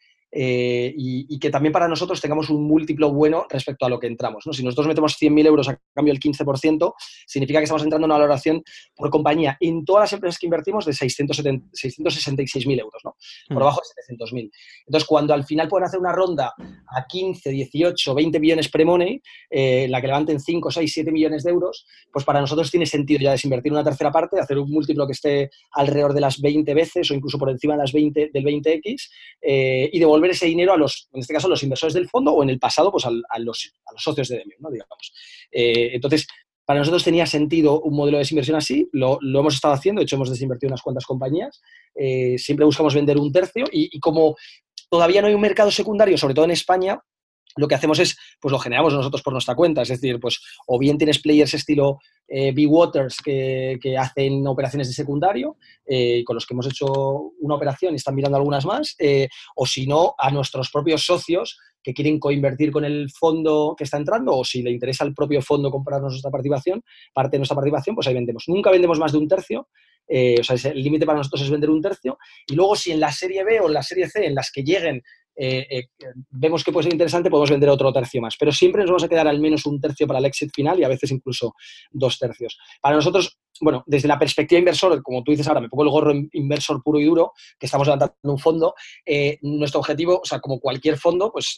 y que también para nosotros tengamos un múltiplo bueno respecto a lo que entramos, ¿no? Si nosotros metemos 100.000 euros a cambio del 15%, significa que estamos entrando en una valoración por compañía en todas las empresas que invertimos de 666.000 euros, ¿no? Por abajo de 700.000. Entonces, cuando al final pueden hacer una ronda a 15, 18, 20 millones pre-money, en la que levanten 5, 6, 7 millones de euros, pues para nosotros tiene sentido ya desinvertir una tercera parte, hacer un múltiplo que esté alrededor de las 20 veces o incluso por encima de las 20, del 20x y devolver ese dinero en este caso, a los inversores del fondo o en el pasado, pues a los socios de Demium, ¿no? Digamos. Entonces, para nosotros tenía sentido un modelo de desinversión así, lo hemos estado haciendo, de hecho hemos desinvertido unas cuantas compañías, siempre buscamos vender un tercio y como todavía no hay un mercado secundario, sobre todo en España, lo que hacemos es, pues lo generamos nosotros por nuestra cuenta, es decir, pues o bien tienes players estilo B-Waters que hacen operaciones de secundario, con los que hemos hecho una operación y están mirando algunas más, o si no, a nuestros propios socios que quieren coinvertir con el fondo que está entrando, o si le interesa al propio fondo comprarnos nuestra participación, parte de nuestra participación, pues ahí vendemos. Nunca vendemos más de un tercio, o sea, el límite para nosotros es vender un tercio, y luego si en la serie B o en la serie C, en las que lleguen, vemos que puede ser interesante, podemos vender otro tercio más. Pero siempre nos vamos a quedar al menos un tercio para el exit final y a veces incluso 2 tercios. Para nosotros, bueno, desde la perspectiva inversor, como tú dices ahora, me pongo el gorro inversor puro y duro, que estamos levantando un fondo, nuestro objetivo, o sea, como cualquier fondo, pues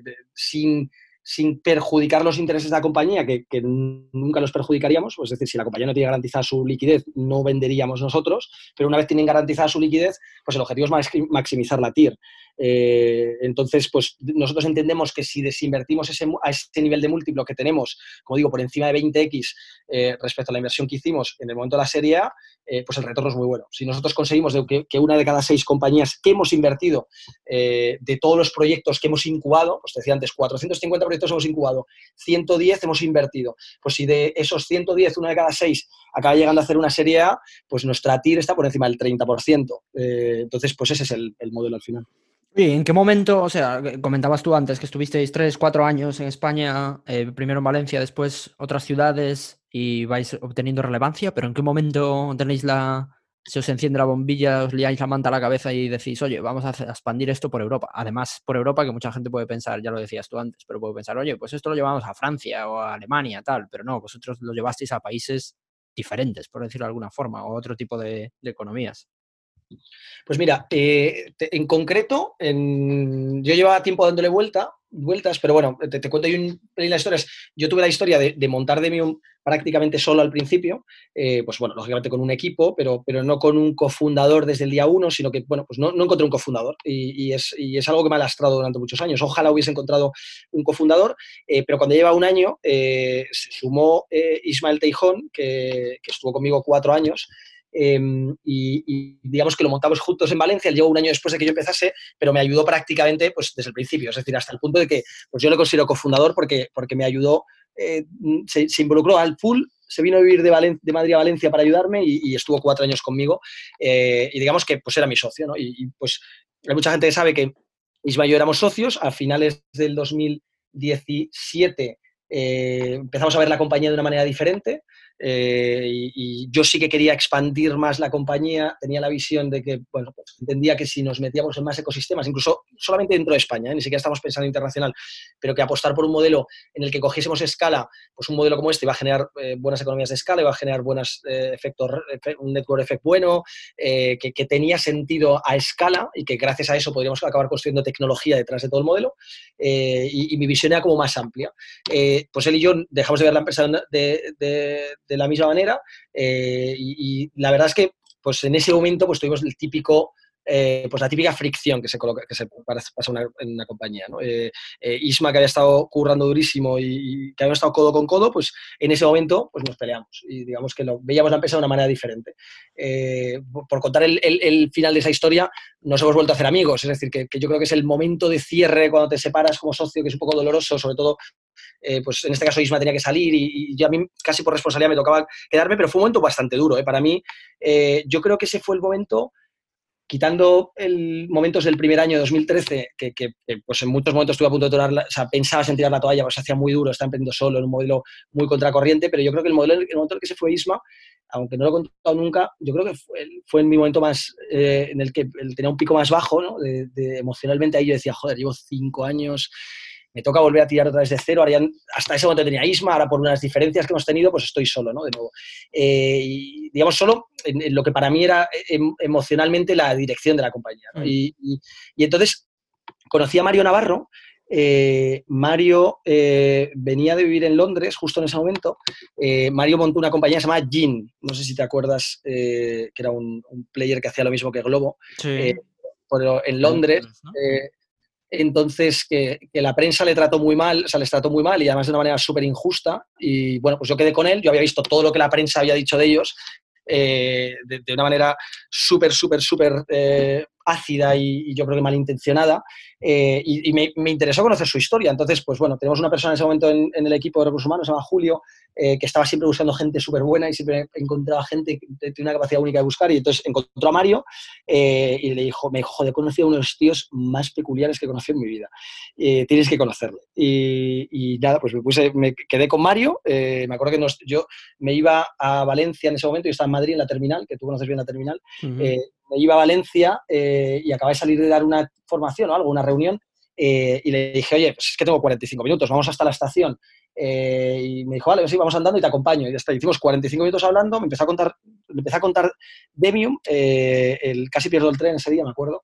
sin perjudicar los intereses de la compañía, que nunca los perjudicaríamos, pues es decir, si la compañía no tiene garantizada su liquidez, no venderíamos nosotros, pero una vez tienen garantizada su liquidez, pues el objetivo es maximizar la TIR. Entonces, pues nosotros entendemos que si desinvertimos a ese nivel de múltiplo que tenemos, como digo, por encima de 20x respecto a la inversión que hicimos en el momento de la serie A, pues el retorno es muy bueno. Si nosotros conseguimos que una de cada 6 compañías que hemos invertido, de todos los proyectos que hemos incubado, pues te decía antes, 450 proyectos hemos incubado, 110 hemos invertido. Pues si de esos 110, una de cada 6 acaba llegando a hacer una serie A, pues nuestra TIR está por encima del 30%. Entonces, pues ese es el modelo al final. ¿Y en qué momento, o sea, comentabas tú antes que estuvisteis 3, 4 años en España, primero en Valencia, después otras ciudades y vais obteniendo relevancia, pero en qué momento se os enciende la bombilla, os liáis la manta a la cabeza y decís, oye, vamos a expandir esto por Europa? Además, por Europa, que mucha gente puede pensar, ya lo decías tú antes, pero puede pensar, oye, pues esto lo llevamos a Francia o a Alemania, tal, pero no, vosotros lo llevasteis a países diferentes, por decirlo de alguna forma, o otro tipo de economías. Pues mira, en concreto, yo llevaba tiempo dándole vuelta vueltas, pero bueno, te cuento las historias. Yo tuve la historia de montar Demium prácticamente solo al principio, pues bueno, lógicamente con un equipo, pero no con un cofundador desde el día uno, sino que, bueno, pues no encontré un cofundador y es algo que me ha lastrado durante muchos años. Ojalá hubiese encontrado un cofundador, pero cuando lleva un año se sumó Ismael Teijón, que estuvo conmigo 4 años, y digamos que lo montamos juntos en Valencia. Él llegó un año después de que yo empezase, pero me ayudó prácticamente pues, desde el principio, es decir, hasta el punto de que pues yo lo considero cofundador porque me ayudó, se involucró al full, se vino a vivir de Madrid a Valencia para ayudarme y estuvo 4 años conmigo, y digamos que pues era mi socio, ¿no? Y pues hay mucha gente que sabe que Isma y yo éramos socios. A finales del 2017 empezamos a ver la compañía de una manera diferente. Y yo sí que quería expandir más la compañía, tenía la visión de que, bueno, pues entendía que si nos metíamos en más ecosistemas, incluso solamente dentro de España, ni siquiera estamos pensando internacional, pero que apostar por un modelo en el que cogiésemos escala, pues un modelo como este iba a generar buenas economías de escala, iba a generar buenos efectos, un network effect bueno, que tenía sentido a escala y que gracias a eso podríamos acabar construyendo tecnología detrás de todo el modelo, y mi visión era como más amplia. Pues él y yo dejamos de ver la empresa de la misma manera, y la verdad es que pues en ese momento pues tuvimos el típico, pues la típica fricción que se pasa en una compañía, ¿no? Isma, que había estado currando durísimo y que habíamos estado codo con codo, pues en ese momento pues nos peleamos y digamos que veíamos la empresa de una manera diferente. Por contar el final de esa historia, nos hemos vuelto a hacer amigos, es decir, que yo creo que es el momento de cierre cuando te separas como socio, que es un poco doloroso, sobre todo pues en este caso Isma tenía que salir y yo a mí casi por responsabilidad me tocaba quedarme, pero fue un momento bastante duro, para mí. Yo creo que ese fue el momento, quitando momentos del primer año de 2013, que pues en muchos momentos estuve a punto de tirar, o sea, pensabas en tirar la toalla, pues se hacía muy duro, estaba emprendiendo solo en un modelo muy contracorriente, pero yo creo que el momento en el que se fue Isma, aunque no lo he contado nunca, yo creo que fue en mi momento más, en el que tenía un pico más bajo, ¿no? Emocionalmente ahí yo decía, joder, llevo 5 años, me toca volver a tirar otra vez de cero. Hasta ese momento tenía Isma, ahora por unas diferencias que hemos tenido, pues estoy solo, ¿no? De nuevo. Y digamos, solo en lo que para mí era emocionalmente la dirección de la compañía, ¿no? Y entonces conocí a Mario Navarro. Mario venía de vivir en Londres justo en ese momento. Mario montó una compañía que se llama Gin, no sé si te acuerdas, que era un player que hacía lo mismo que Globo, sí. pero en Londres, ¿no? Entonces, que la prensa le trató muy mal, o sea, les trató muy mal y además de una manera súper injusta. Y bueno, pues yo quedé con él, yo había visto todo lo que la prensa había dicho de ellos, de una manera súper ácida y yo creo que malintencionada, y me interesó conocer su historia. Entonces, pues bueno, tenemos una persona en ese momento en el equipo de recursos humanos, se llama Julio, que estaba siempre buscando gente súper buena y siempre encontraba gente que tiene una capacidad única de buscar, y entonces encontró a Mario y me dijo, joder, he conocido a uno de los tíos más peculiares que he conocido en mi vida, tienes que conocerlo. Y nada, pues me quedé con Mario. Me acuerdo que yo me iba a Valencia en ese momento, yo estaba en Madrid en la terminal, que tú conoces bien la terminal. Me iba a Valencia y acabé de salir de dar una formación o algo, una reunión, y le dije, oye, pues es que tengo 45 minutos, vamos hasta la estación. Y me dijo, vale, sí, vamos andando y te acompaño. Y ya está, hicimos 45 minutos hablando, me empezó a contar Demium, casi pierdo el tren ese día, me acuerdo.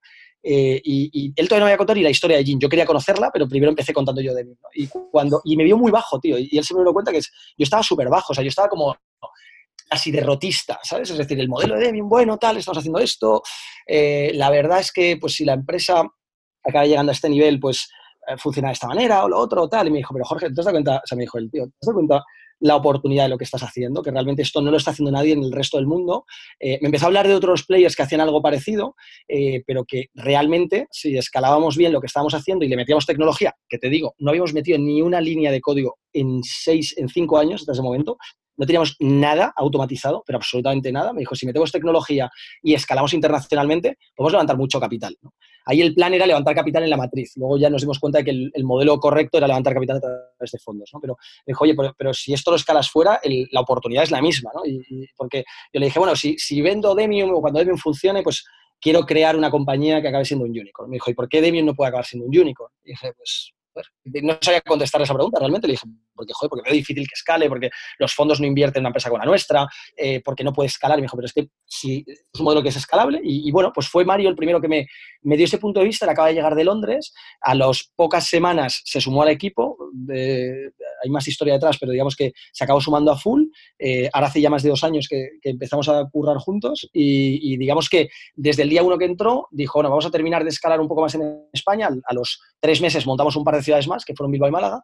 Y él todavía no me había contado ni la historia de Gin. Yo quería conocerla, pero primero empecé contando yo Demium, ¿no? Y me vio muy bajo, tío, y él siempre me lo cuenta, que yo estaba súper bajo, o sea, yo estaba como casi derrotista, ¿sabes? Es decir, el modelo de Demium, bueno, tal, estamos haciendo esto. La verdad es que, pues, si la empresa acaba llegando a este nivel, pues, funciona de esta manera o lo otro, tal. Y me dijo, pero Jorge, ¿te has dado cuenta? O sea, me dijo el tío, ¿te has dado cuenta la oportunidad de lo que estás haciendo? Que realmente esto no lo está haciendo nadie en el resto del mundo. Me empezó a hablar de otros players que hacían algo parecido, pero que realmente, si escalábamos bien lo que estábamos haciendo y le metíamos tecnología, que te digo, no habíamos metido ni una línea de código en 5 años hasta ese momento. No teníamos nada automatizado, pero absolutamente nada. Me dijo, si metemos tecnología y escalamos internacionalmente, podemos levantar mucho capital, ¿no? Ahí el plan era levantar capital en la matriz. Luego ya nos dimos cuenta de que el modelo correcto era levantar capital a través de fondos, ¿no? Pero me dijo, oye, pero si esto lo escalas fuera, la oportunidad es la misma, ¿no? Porque yo le dije, bueno, si vendo Demium o cuando Demium funcione, pues quiero crear una compañía que acabe siendo un unicorn. Me dijo, ¿y por qué Demium no puede acabar siendo un unicorn? Y dije, pues no sabía contestar esa pregunta realmente. Le dije, porque veo difícil que escale, porque los fondos no invierten en una empresa como la nuestra, porque no puede escalar. Y me dijo, pero es que si es un modelo que es escalable. Y bueno, pues fue Mario el primero que me dio ese punto de vista. Él acaba de llegar de Londres. A las pocas semanas se sumó al equipo. Hay más historia detrás, pero digamos que se acabó sumando a full. Ahora hace ya más de 2 años que empezamos a currar juntos y digamos que desde el día 1 que entró dijo, bueno, vamos a terminar de escalar un poco más en España. A los 3 meses montamos un par de ciudades más, que fueron Bilbao y Málaga,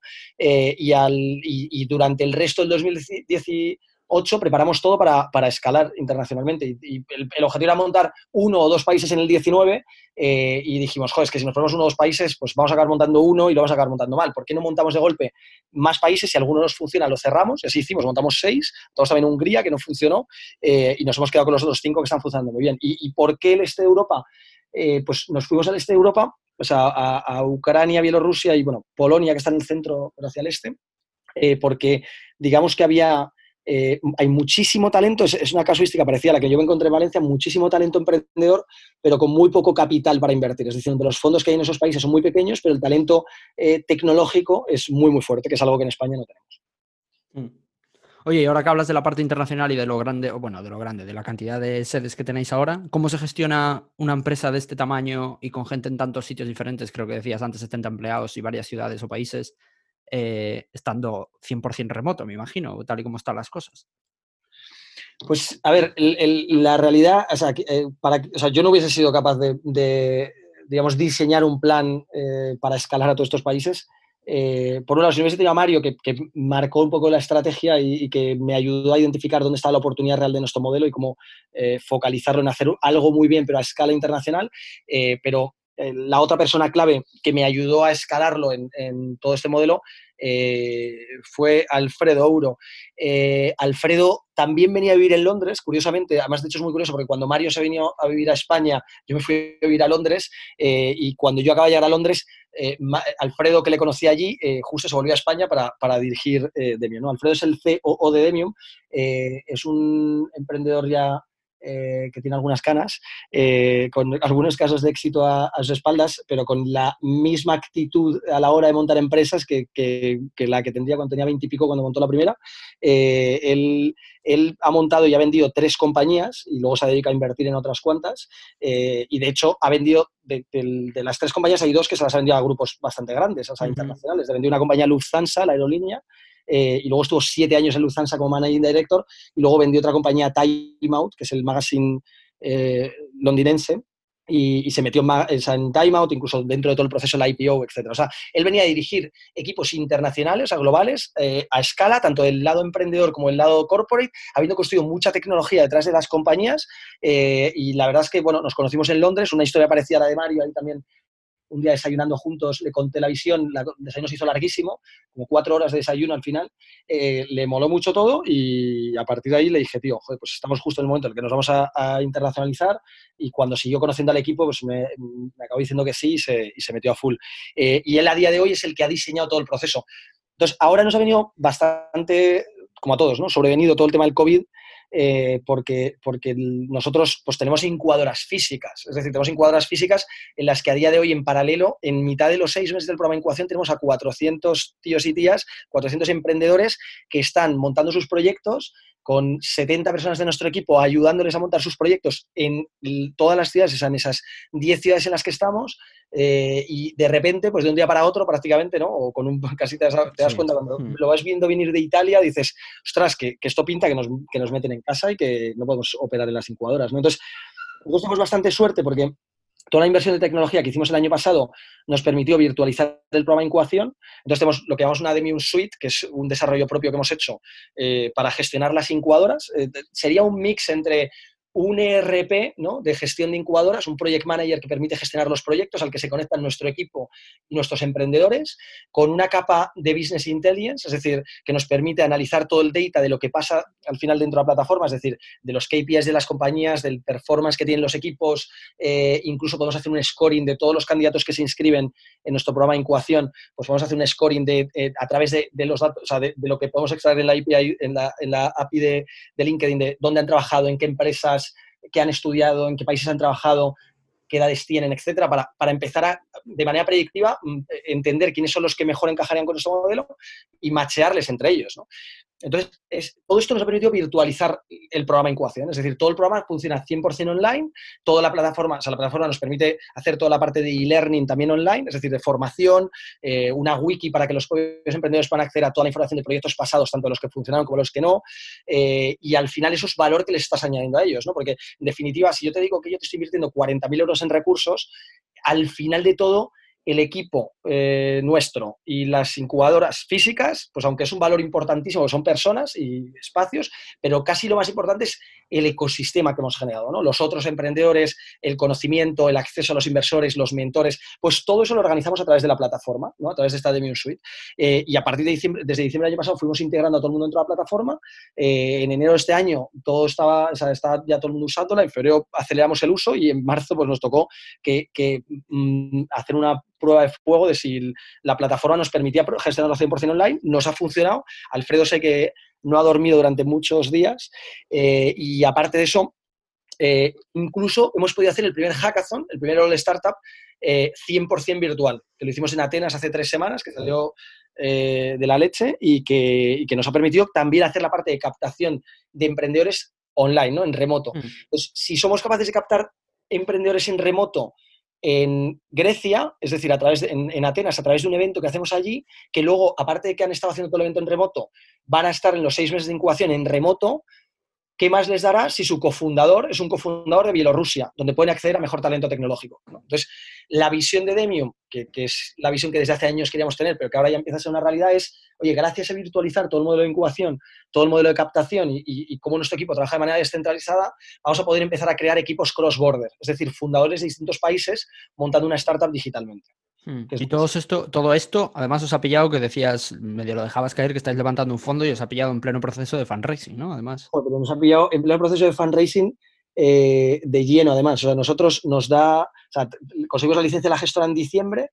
y durante el resto del 2018 preparamos todo para escalar internacionalmente. Y el objetivo era montar 1 o 2 países en el 19 y dijimos, joder, es que si nos ponemos 1 o 2 países, pues vamos a acabar montando uno y lo vamos a acabar montando mal. ¿Por qué no montamos de golpe más países? Si alguno nos funciona, lo cerramos. Y así hicimos, montamos 6, todos también Hungría, que no funcionó, y nos hemos quedado con los otros 5 que están funcionando muy bien. ¿Y por qué el este de Europa? Pues nos fuimos al este de Europa, pues a Ucrania, Bielorrusia y, bueno, Polonia, que está en el centro, pero hacia el este, porque digamos que hay muchísimo talento, es una casuística parecida a la que yo me encontré en Valencia, muchísimo talento emprendedor, pero con muy poco capital para invertir. Es decir, los fondos que hay en esos países son muy pequeños, pero el talento tecnológico es muy, muy fuerte, que es algo que en España no tenemos. Oye, y ahora que hablas de la parte internacional y de lo grande, bueno, de la cantidad de sedes que tenéis ahora, ¿cómo se gestiona una empresa de este tamaño y con gente en tantos sitios diferentes? Creo que decías antes 70 empleados y varias ciudades o países, estando 100% remoto, me imagino, tal y como están las cosas. Pues, a ver, la realidad, o sea, yo no hubiese sido capaz de digamos, diseñar un plan para escalar a todos estos países. Por un lado, si no hubiese tenido a Mario, que marcó un poco la estrategia y que me ayudó a identificar dónde está la oportunidad real de nuestro modelo y cómo focalizarlo en hacer algo muy bien, pero a escala internacional. Pero la otra persona clave que me ayudó a escalarlo en todo este modelo fue Alfredo Ouro. Alfredo también venía a vivir en Londres, curiosamente. Además, de hecho, es muy curioso porque cuando Mario se vino a vivir a España, yo me fui a vivir a Londres, y cuando yo acababa de llegar a Londres, Alfredo, que le conocía allí, justo se volvió a España para dirigir Demium, ¿no? Alfredo es el COO de Demium, es un emprendedor ya que tiene algunas canas, con algunos casos de éxito a sus espaldas, pero con la misma actitud a la hora de montar empresas que la que tendría cuando tenía 20 y pico, cuando montó la primera. Él ha montado y ha vendido 3 compañías y luego se ha dedicado a invertir en otras cuantas, y de hecho ha vendido de las 3 compañías hay 2 que se las ha vendido a grupos bastante grandes, o sea, internacionales. Le vendió una compañía Lufthansa, la aerolínea, y luego estuvo 7 años en Lufthansa como Managing Director, y luego vendió otra compañía, Time Out, que es el magazine londinense, y se metió en Time Out, incluso dentro de todo el proceso de la IPO, etc. O sea, él venía a dirigir equipos internacionales, o sea, globales, a escala, tanto del lado emprendedor como del lado corporate, habiendo construido mucha tecnología detrás de las compañías, y la verdad es que, bueno, nos conocimos en Londres, una historia parecida a la de Mario, ahí también. Un día desayunando juntos, le conté la visión, el desayuno se hizo larguísimo, como 4 horas de desayuno al final, le moló mucho todo y a partir de ahí le dije, tío, joder, pues estamos justo en el momento en el que nos vamos a internacionalizar, y cuando siguió conociendo al equipo, pues me acabó diciendo que sí y se metió a full. Y él a día de hoy es el que ha diseñado todo el proceso. Entonces, ahora nos ha venido bastante, como a todos, ¿no? Sobrevenido todo el tema del COVID, porque nosotros pues tenemos incubadoras físicas, es decir, tenemos incubadoras físicas en las que a día de hoy, en paralelo, en mitad de los 6 meses del programa de incubación, tenemos a 400 tíos y tías, 400 emprendedores que están montando sus proyectos, con 70 personas de nuestro equipo ayudándoles a montar sus proyectos en todas las ciudades, en esas 10 ciudades en las que estamos, y de repente, pues de un día para otro prácticamente, ¿no? O casi te das cuenta cuando lo vas viendo venir de Italia, dices, ostras, que esto pinta que nos meten en casa y que no podemos operar en las incubadoras, ¿no? Entonces, nosotros tenemos bastante suerte porque toda la inversión de tecnología que hicimos el año pasado nos permitió virtualizar el programa de incubación. Entonces tenemos lo que llamamos una Demium Suite, que es un desarrollo propio que hemos hecho para gestionar las incubadoras. Sería un mix entre un ERP, ¿no?, de gestión de incubadoras, un project manager que permite gestionar los proyectos al que se conectan nuestro equipo y nuestros emprendedores, con una capa de business intelligence, es decir, que nos permite analizar todo el data de lo que pasa al final dentro de la plataforma, es decir, de los KPIs de las compañías, del performance que tienen los equipos, incluso podemos hacer un scoring de todos los candidatos que se inscriben en nuestro programa de incubación, pues podemos hacer un scoring a través de los datos, o sea, de lo que podemos extraer en la API, en la API de LinkedIn, de dónde han trabajado, en qué empresas, qué han estudiado, en qué países han trabajado, qué edades tienen, etcétera, para empezar de manera predictiva, entender quiénes son los que mejor encajarían con nuestro modelo y machearles entre ellos, ¿no? Entonces, todo esto nos ha permitido virtualizar el programa de incubación, es decir, todo el programa funciona 100% online, toda la plataforma, o sea, la plataforma nos permite hacer toda la parte de e-learning también online, es decir, de formación, una wiki para que los propios emprendedores puedan acceder a toda la información de proyectos pasados, tanto los que funcionaron como los que no, y al final eso es valor que les estás añadiendo a ellos, ¿no? Porque, en definitiva, si yo te digo que yo te estoy invirtiendo 40.000 euros en recursos, al final de todo, el equipo nuestro y las incubadoras físicas, pues aunque es un valor importantísimo, son personas y espacios, pero casi lo más importante es el ecosistema que hemos generado, ¿no? Los otros emprendedores, el conocimiento, el acceso a los inversores, los mentores, pues todo eso lo organizamos a través de la plataforma, ¿no? A través de esta Demium Suite. Y a partir de diciembre, desde diciembre del año pasado fuimos integrando a todo el mundo dentro de la plataforma. En enero de este año todo estaba ya todo el mundo usándola, en febrero aceleramos el uso y en marzo pues nos tocó hacer una prueba de fuego de si la plataforma nos permitía gestionarlo 100% online. Nos ha funcionado. Alfredo sé que no ha dormido durante muchos días y aparte de eso, incluso hemos podido hacer el primer hackathon, el primer All Startup 100% virtual, que lo hicimos en Atenas hace 3 semanas, que salió de la leche y que nos ha permitido también hacer la parte de captación de emprendedores online, ¿no? En remoto. Entonces, si somos capaces de captar emprendedores en remoto en Grecia, es decir, en Atenas, a través de un evento que hacemos allí, que luego, aparte de que han estado haciendo todo el evento en remoto, van a estar en los 6 meses de incubación en remoto, ¿qué más les dará si su cofundador es un cofundador de Bielorrusia, donde pueden acceder a mejor talento tecnológico, ¿no? Entonces, la visión de Demium, que es la visión que desde hace años queríamos tener, pero que ahora ya empieza a ser una realidad, es, oye, gracias a virtualizar todo el modelo de incubación, todo el modelo de captación y cómo nuestro equipo trabaja de manera descentralizada, vamos a poder empezar a crear equipos cross-border, es decir, fundadores de distintos países montando una startup digitalmente. Y todo esto, además os ha pillado, que decías, medio lo dejabas caer, que estáis levantando un fondo y os ha pillado en pleno proceso de fundraising, ¿no? Además. Pero nos ha pillado en pleno proceso de fundraising de lleno, además. O sea, nosotros conseguimos la licencia de la gestora en diciembre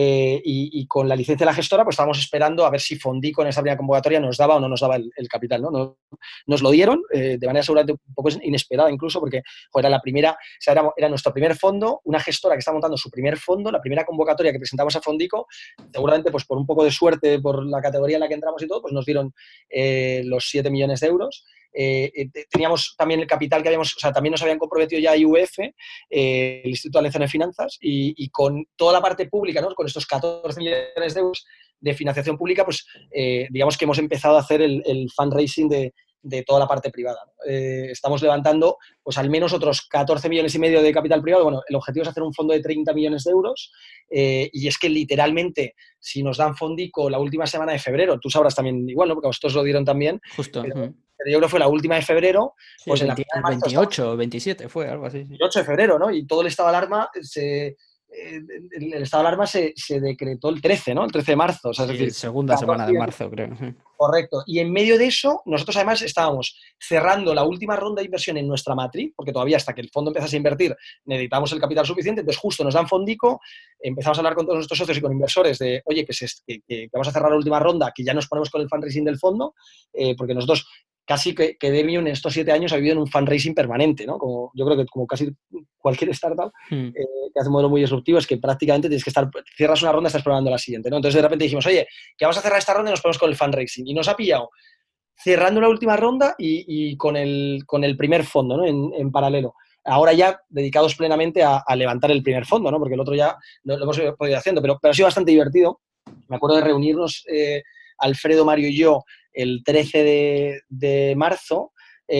y con la licencia de la gestora pues estábamos esperando a ver si Fondico en esa primera convocatoria nos daba o no nos daba el capital, ¿no? Nos lo dieron de manera seguramente un poco inesperada incluso porque era la primera, o sea, era nuestro primer fondo, una gestora que está montando su primer fondo, la primera convocatoria que presentamos a Fondico, seguramente pues por un poco de suerte, por la categoría en la que entramos y todo, pues nos dieron los 7 millones de euros. Teníamos también el capital que habíamos, o sea, también nos habían comprometido ya IUF, el Instituto de Atención de Finanzas, y con toda la parte pública, ¿no? Con estos 14 millones de euros de financiación pública, pues digamos que hemos empezado a hacer el fundraising de toda la parte privada, ¿no? Estamos levantando pues al menos otros 14 millones y medio de capital privado. Bueno, el objetivo es hacer un fondo de 30 millones de euros y es que literalmente si nos dan Fondico la última semana de febrero, tú sabrás también igual, ¿no? Porque a vosotros lo dieron tammente. Justo. Pero yo creo que fue la última de febrero. Sí, pues el en la 28 o 27 fue, algo así. 28 de febrero, ¿no? Y todo el estado de alarma el estado de alarma se decretó el 13, ¿no? El 13 de marzo. O sea, Sí, es decir, segunda semana de marzo, creo. Correcto. Y en medio de eso, nosotros además estábamos cerrando la última ronda de inversión en nuestra matriz, porque todavía hasta que el fondo empezase a invertir necesitamos el capital suficiente, entonces justo nos dan Fondico, empezamos a hablar con todos nuestros socios y con inversores de, oye, que vamos a cerrar la última ronda, que ya nos ponemos con el fundraising del fondo, porque nosotros casi que Demium en estos 7 años ha vivido en un fundraising permanente, ¿no? Como, yo creo que como casi cualquier startup que hace un modelo muy disruptivo, es que prácticamente tienes que cierras una ronda y estás probando la siguiente, ¿no? Entonces de repente dijimos, oye, que vamos a cerrar esta ronda y nos ponemos con el fundraising. Y nos ha pillado cerrando la última ronda y con el primer fondo, ¿no? En paralelo. Ahora ya dedicados plenamente a levantar el primer fondo, ¿no? Porque el otro ya lo hemos podido ir haciendo, pero ha sido bastante divertido. Me acuerdo de reunirnos Alfredo, Mario y yo el 13 de marzo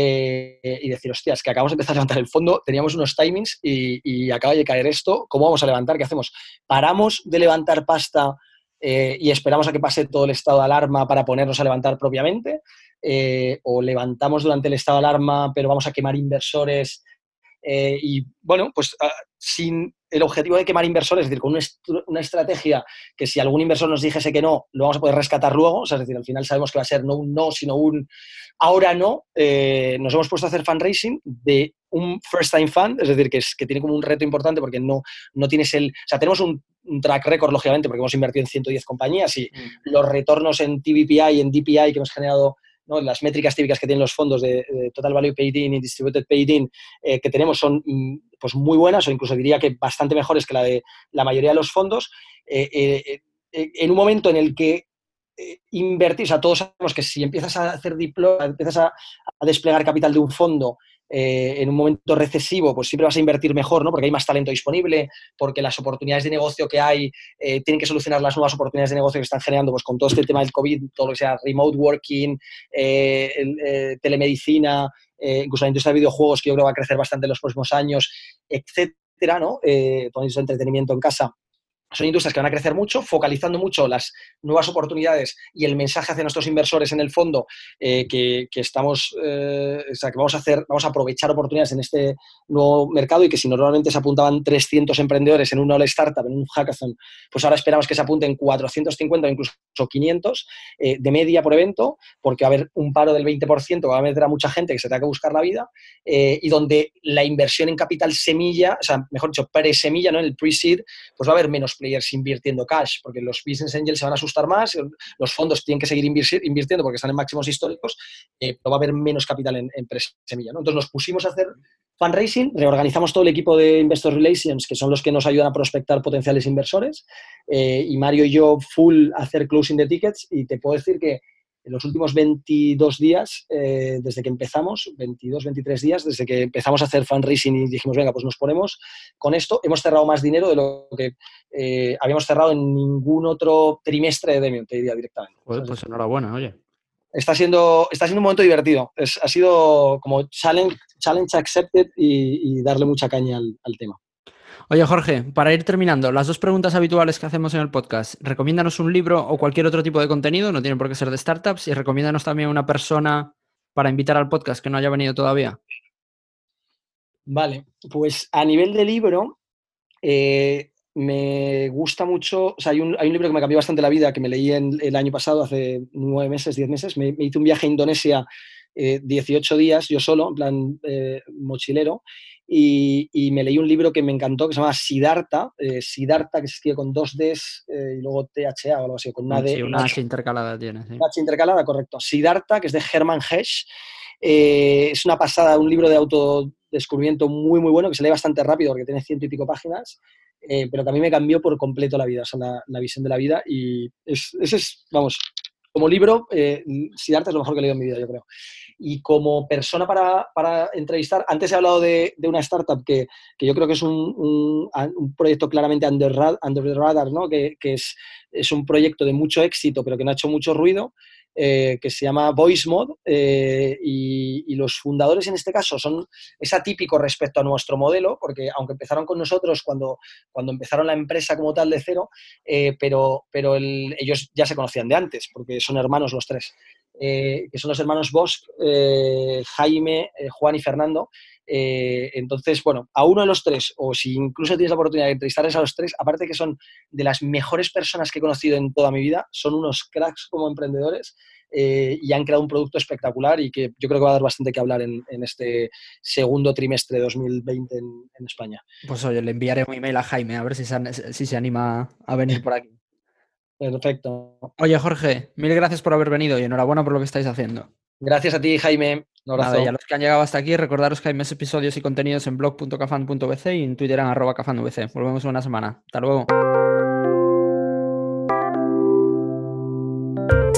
y decir, hostias, que acabamos de empezar a levantar el fondo, teníamos unos timings y acaba de caer esto, ¿cómo vamos a levantar? ¿Qué hacemos? ¿Paramos de levantar pasta y esperamos a que pase todo el estado de alarma para ponernos a levantar propiamente? ¿O levantamos durante el estado de alarma pero vamos a quemar inversores? Y bueno, pues sin el objetivo de quemar inversores, es decir, con una estrategia que si algún inversor nos dijese que no, lo vamos a poder rescatar luego, o sea, es decir, al final sabemos que va a ser no un no, sino un ahora no. Nos hemos puesto a hacer fundraising de un first time fund, es decir, que tiene como un reto importante porque no tienes o sea, tenemos un track record, lógicamente, porque hemos invertido en 110 compañías y los retornos en TVPI y en DPI que hemos generado ¿no? Las métricas típicas que tienen los fondos de Total Value Paid In y Distributed Paid In que tenemos son pues muy buenas, o incluso diría que bastante mejores que la de la mayoría de los fondos. En un momento en el que invertir, o sea, todos sabemos que si empiezas a hacer empiezas a desplegar capital de un fondo en un momento recesivo, pues siempre vas a invertir mejor, ¿no? Porque hay más talento disponible, porque las oportunidades de negocio que hay tienen que solucionar las nuevas oportunidades de negocio que están generando, pues con todo este tema del COVID, todo lo que sea remote working, telemedicina, incluso la industria de videojuegos, que yo creo va a crecer bastante en los próximos años, etcétera, ¿no? Todo eso de entretenimiento en casa. Son industrias que van a crecer mucho, focalizando mucho las nuevas oportunidades y el mensaje hacia nuestros inversores en el fondo que estamos, o sea, que vamos a aprovechar oportunidades en este nuevo mercado, y que si normalmente se apuntaban 300 emprendedores en una All Startup, en un hackathon, pues ahora esperamos que se apunten 450 o incluso 500 de media por evento, porque va a haber un paro del 20%, va a meter a mucha gente que se tenga que buscar la vida, y donde la inversión en capital semilla, o sea, mejor dicho, pre-semilla, ¿no? En el pre-seed, pues va a haber menos players invirtiendo cash, porque los business angels se van a asustar más, los fondos tienen que seguir invirtiendo porque están en máximos históricos, pero va a haber menos capital en pre-semilla, ¿no? Entonces nos pusimos a hacer fundraising, reorganizamos todo el equipo de Investor Relations, que son los que nos ayudan a prospectar potenciales inversores, y Mario y yo full a hacer closing de tickets, y te puedo decir que en los últimos 22 días, desde que empezamos, 22, 23 días, desde que empezamos a hacer fundraising y dijimos, venga, pues nos ponemos con esto, hemos cerrado más dinero de lo que habíamos cerrado en ningún otro trimestre de Demium, te diría directamente. Joder, pues enhorabuena, oye. Está siendo un momento divertido. Ha sido como challenge accepted y darle mucha caña al tema. Oye, Jorge, para ir terminando, las dos preguntas habituales que hacemos en el podcast. Recomiéndanos un libro o cualquier otro tipo de contenido, no tiene por qué ser de startups, y recomiéndanos también una persona para invitar al podcast que no haya venido todavía. Vale, pues a nivel de libro, me gusta mucho, o sea, hay un libro que me cambió bastante la vida, que me leí el año pasado, hace 9 meses, 10 meses, me hice un viaje a Indonesia 18 días, yo solo, en plan mochilero, y me leí un libro que me encantó, que se llama Siddhartha, Siddhartha, que se escribe con 2 Ds y luego THA o algo así, con una D. Sí, una H intercalada tiene. Sí. H intercalada, correcto. Siddhartha, que es de Hermann Hesse. Es una pasada, un libro de autodescubrimiento muy, muy bueno, que se lee bastante rápido porque tiene 100 y pico páginas, pero que a mí me cambió por completo la vida, o sea, la visión de la vida. Y ese es, vamos, como libro, Siddhartha es lo mejor que he leído en mi vida, yo creo. Y como persona para entrevistar, antes he hablado de una startup que yo creo que es un proyecto claramente under the radar, ¿no? Que es un proyecto de mucho éxito, pero que no ha hecho mucho ruido, que se llama VoiceMod, y los fundadores en este caso es atípico respecto a nuestro modelo, porque aunque empezaron con nosotros cuando empezaron la empresa como tal de cero, pero ellos ya se conocían de antes, porque son hermanos los tres, que son los hermanos Bosch, Jaime, Juan y Fernando. Entonces, bueno, a uno de los tres, o si incluso tienes la oportunidad de entrevistarles a los tres, aparte que son de las mejores personas que he conocido en toda mi vida, son unos cracks como emprendedores, y han creado un producto espectacular y que yo creo que va a dar bastante que hablar en este segundo trimestre de 2020 en España. Pues oye, le enviaré un email a Jaime a ver si se anima a venir por aquí. Perfecto. Oye, Jorge, mil gracias por haber venido y enhorabuena por lo que estáis haciendo. Gracias a ti, Jaime. Un abrazo. Nada, y a los que han llegado hasta aquí, recordaros que hay más episodios y contenidos en blog.cafan.vc y en Twitter en @cafanvc. Volvemos en una semana. Hasta luego.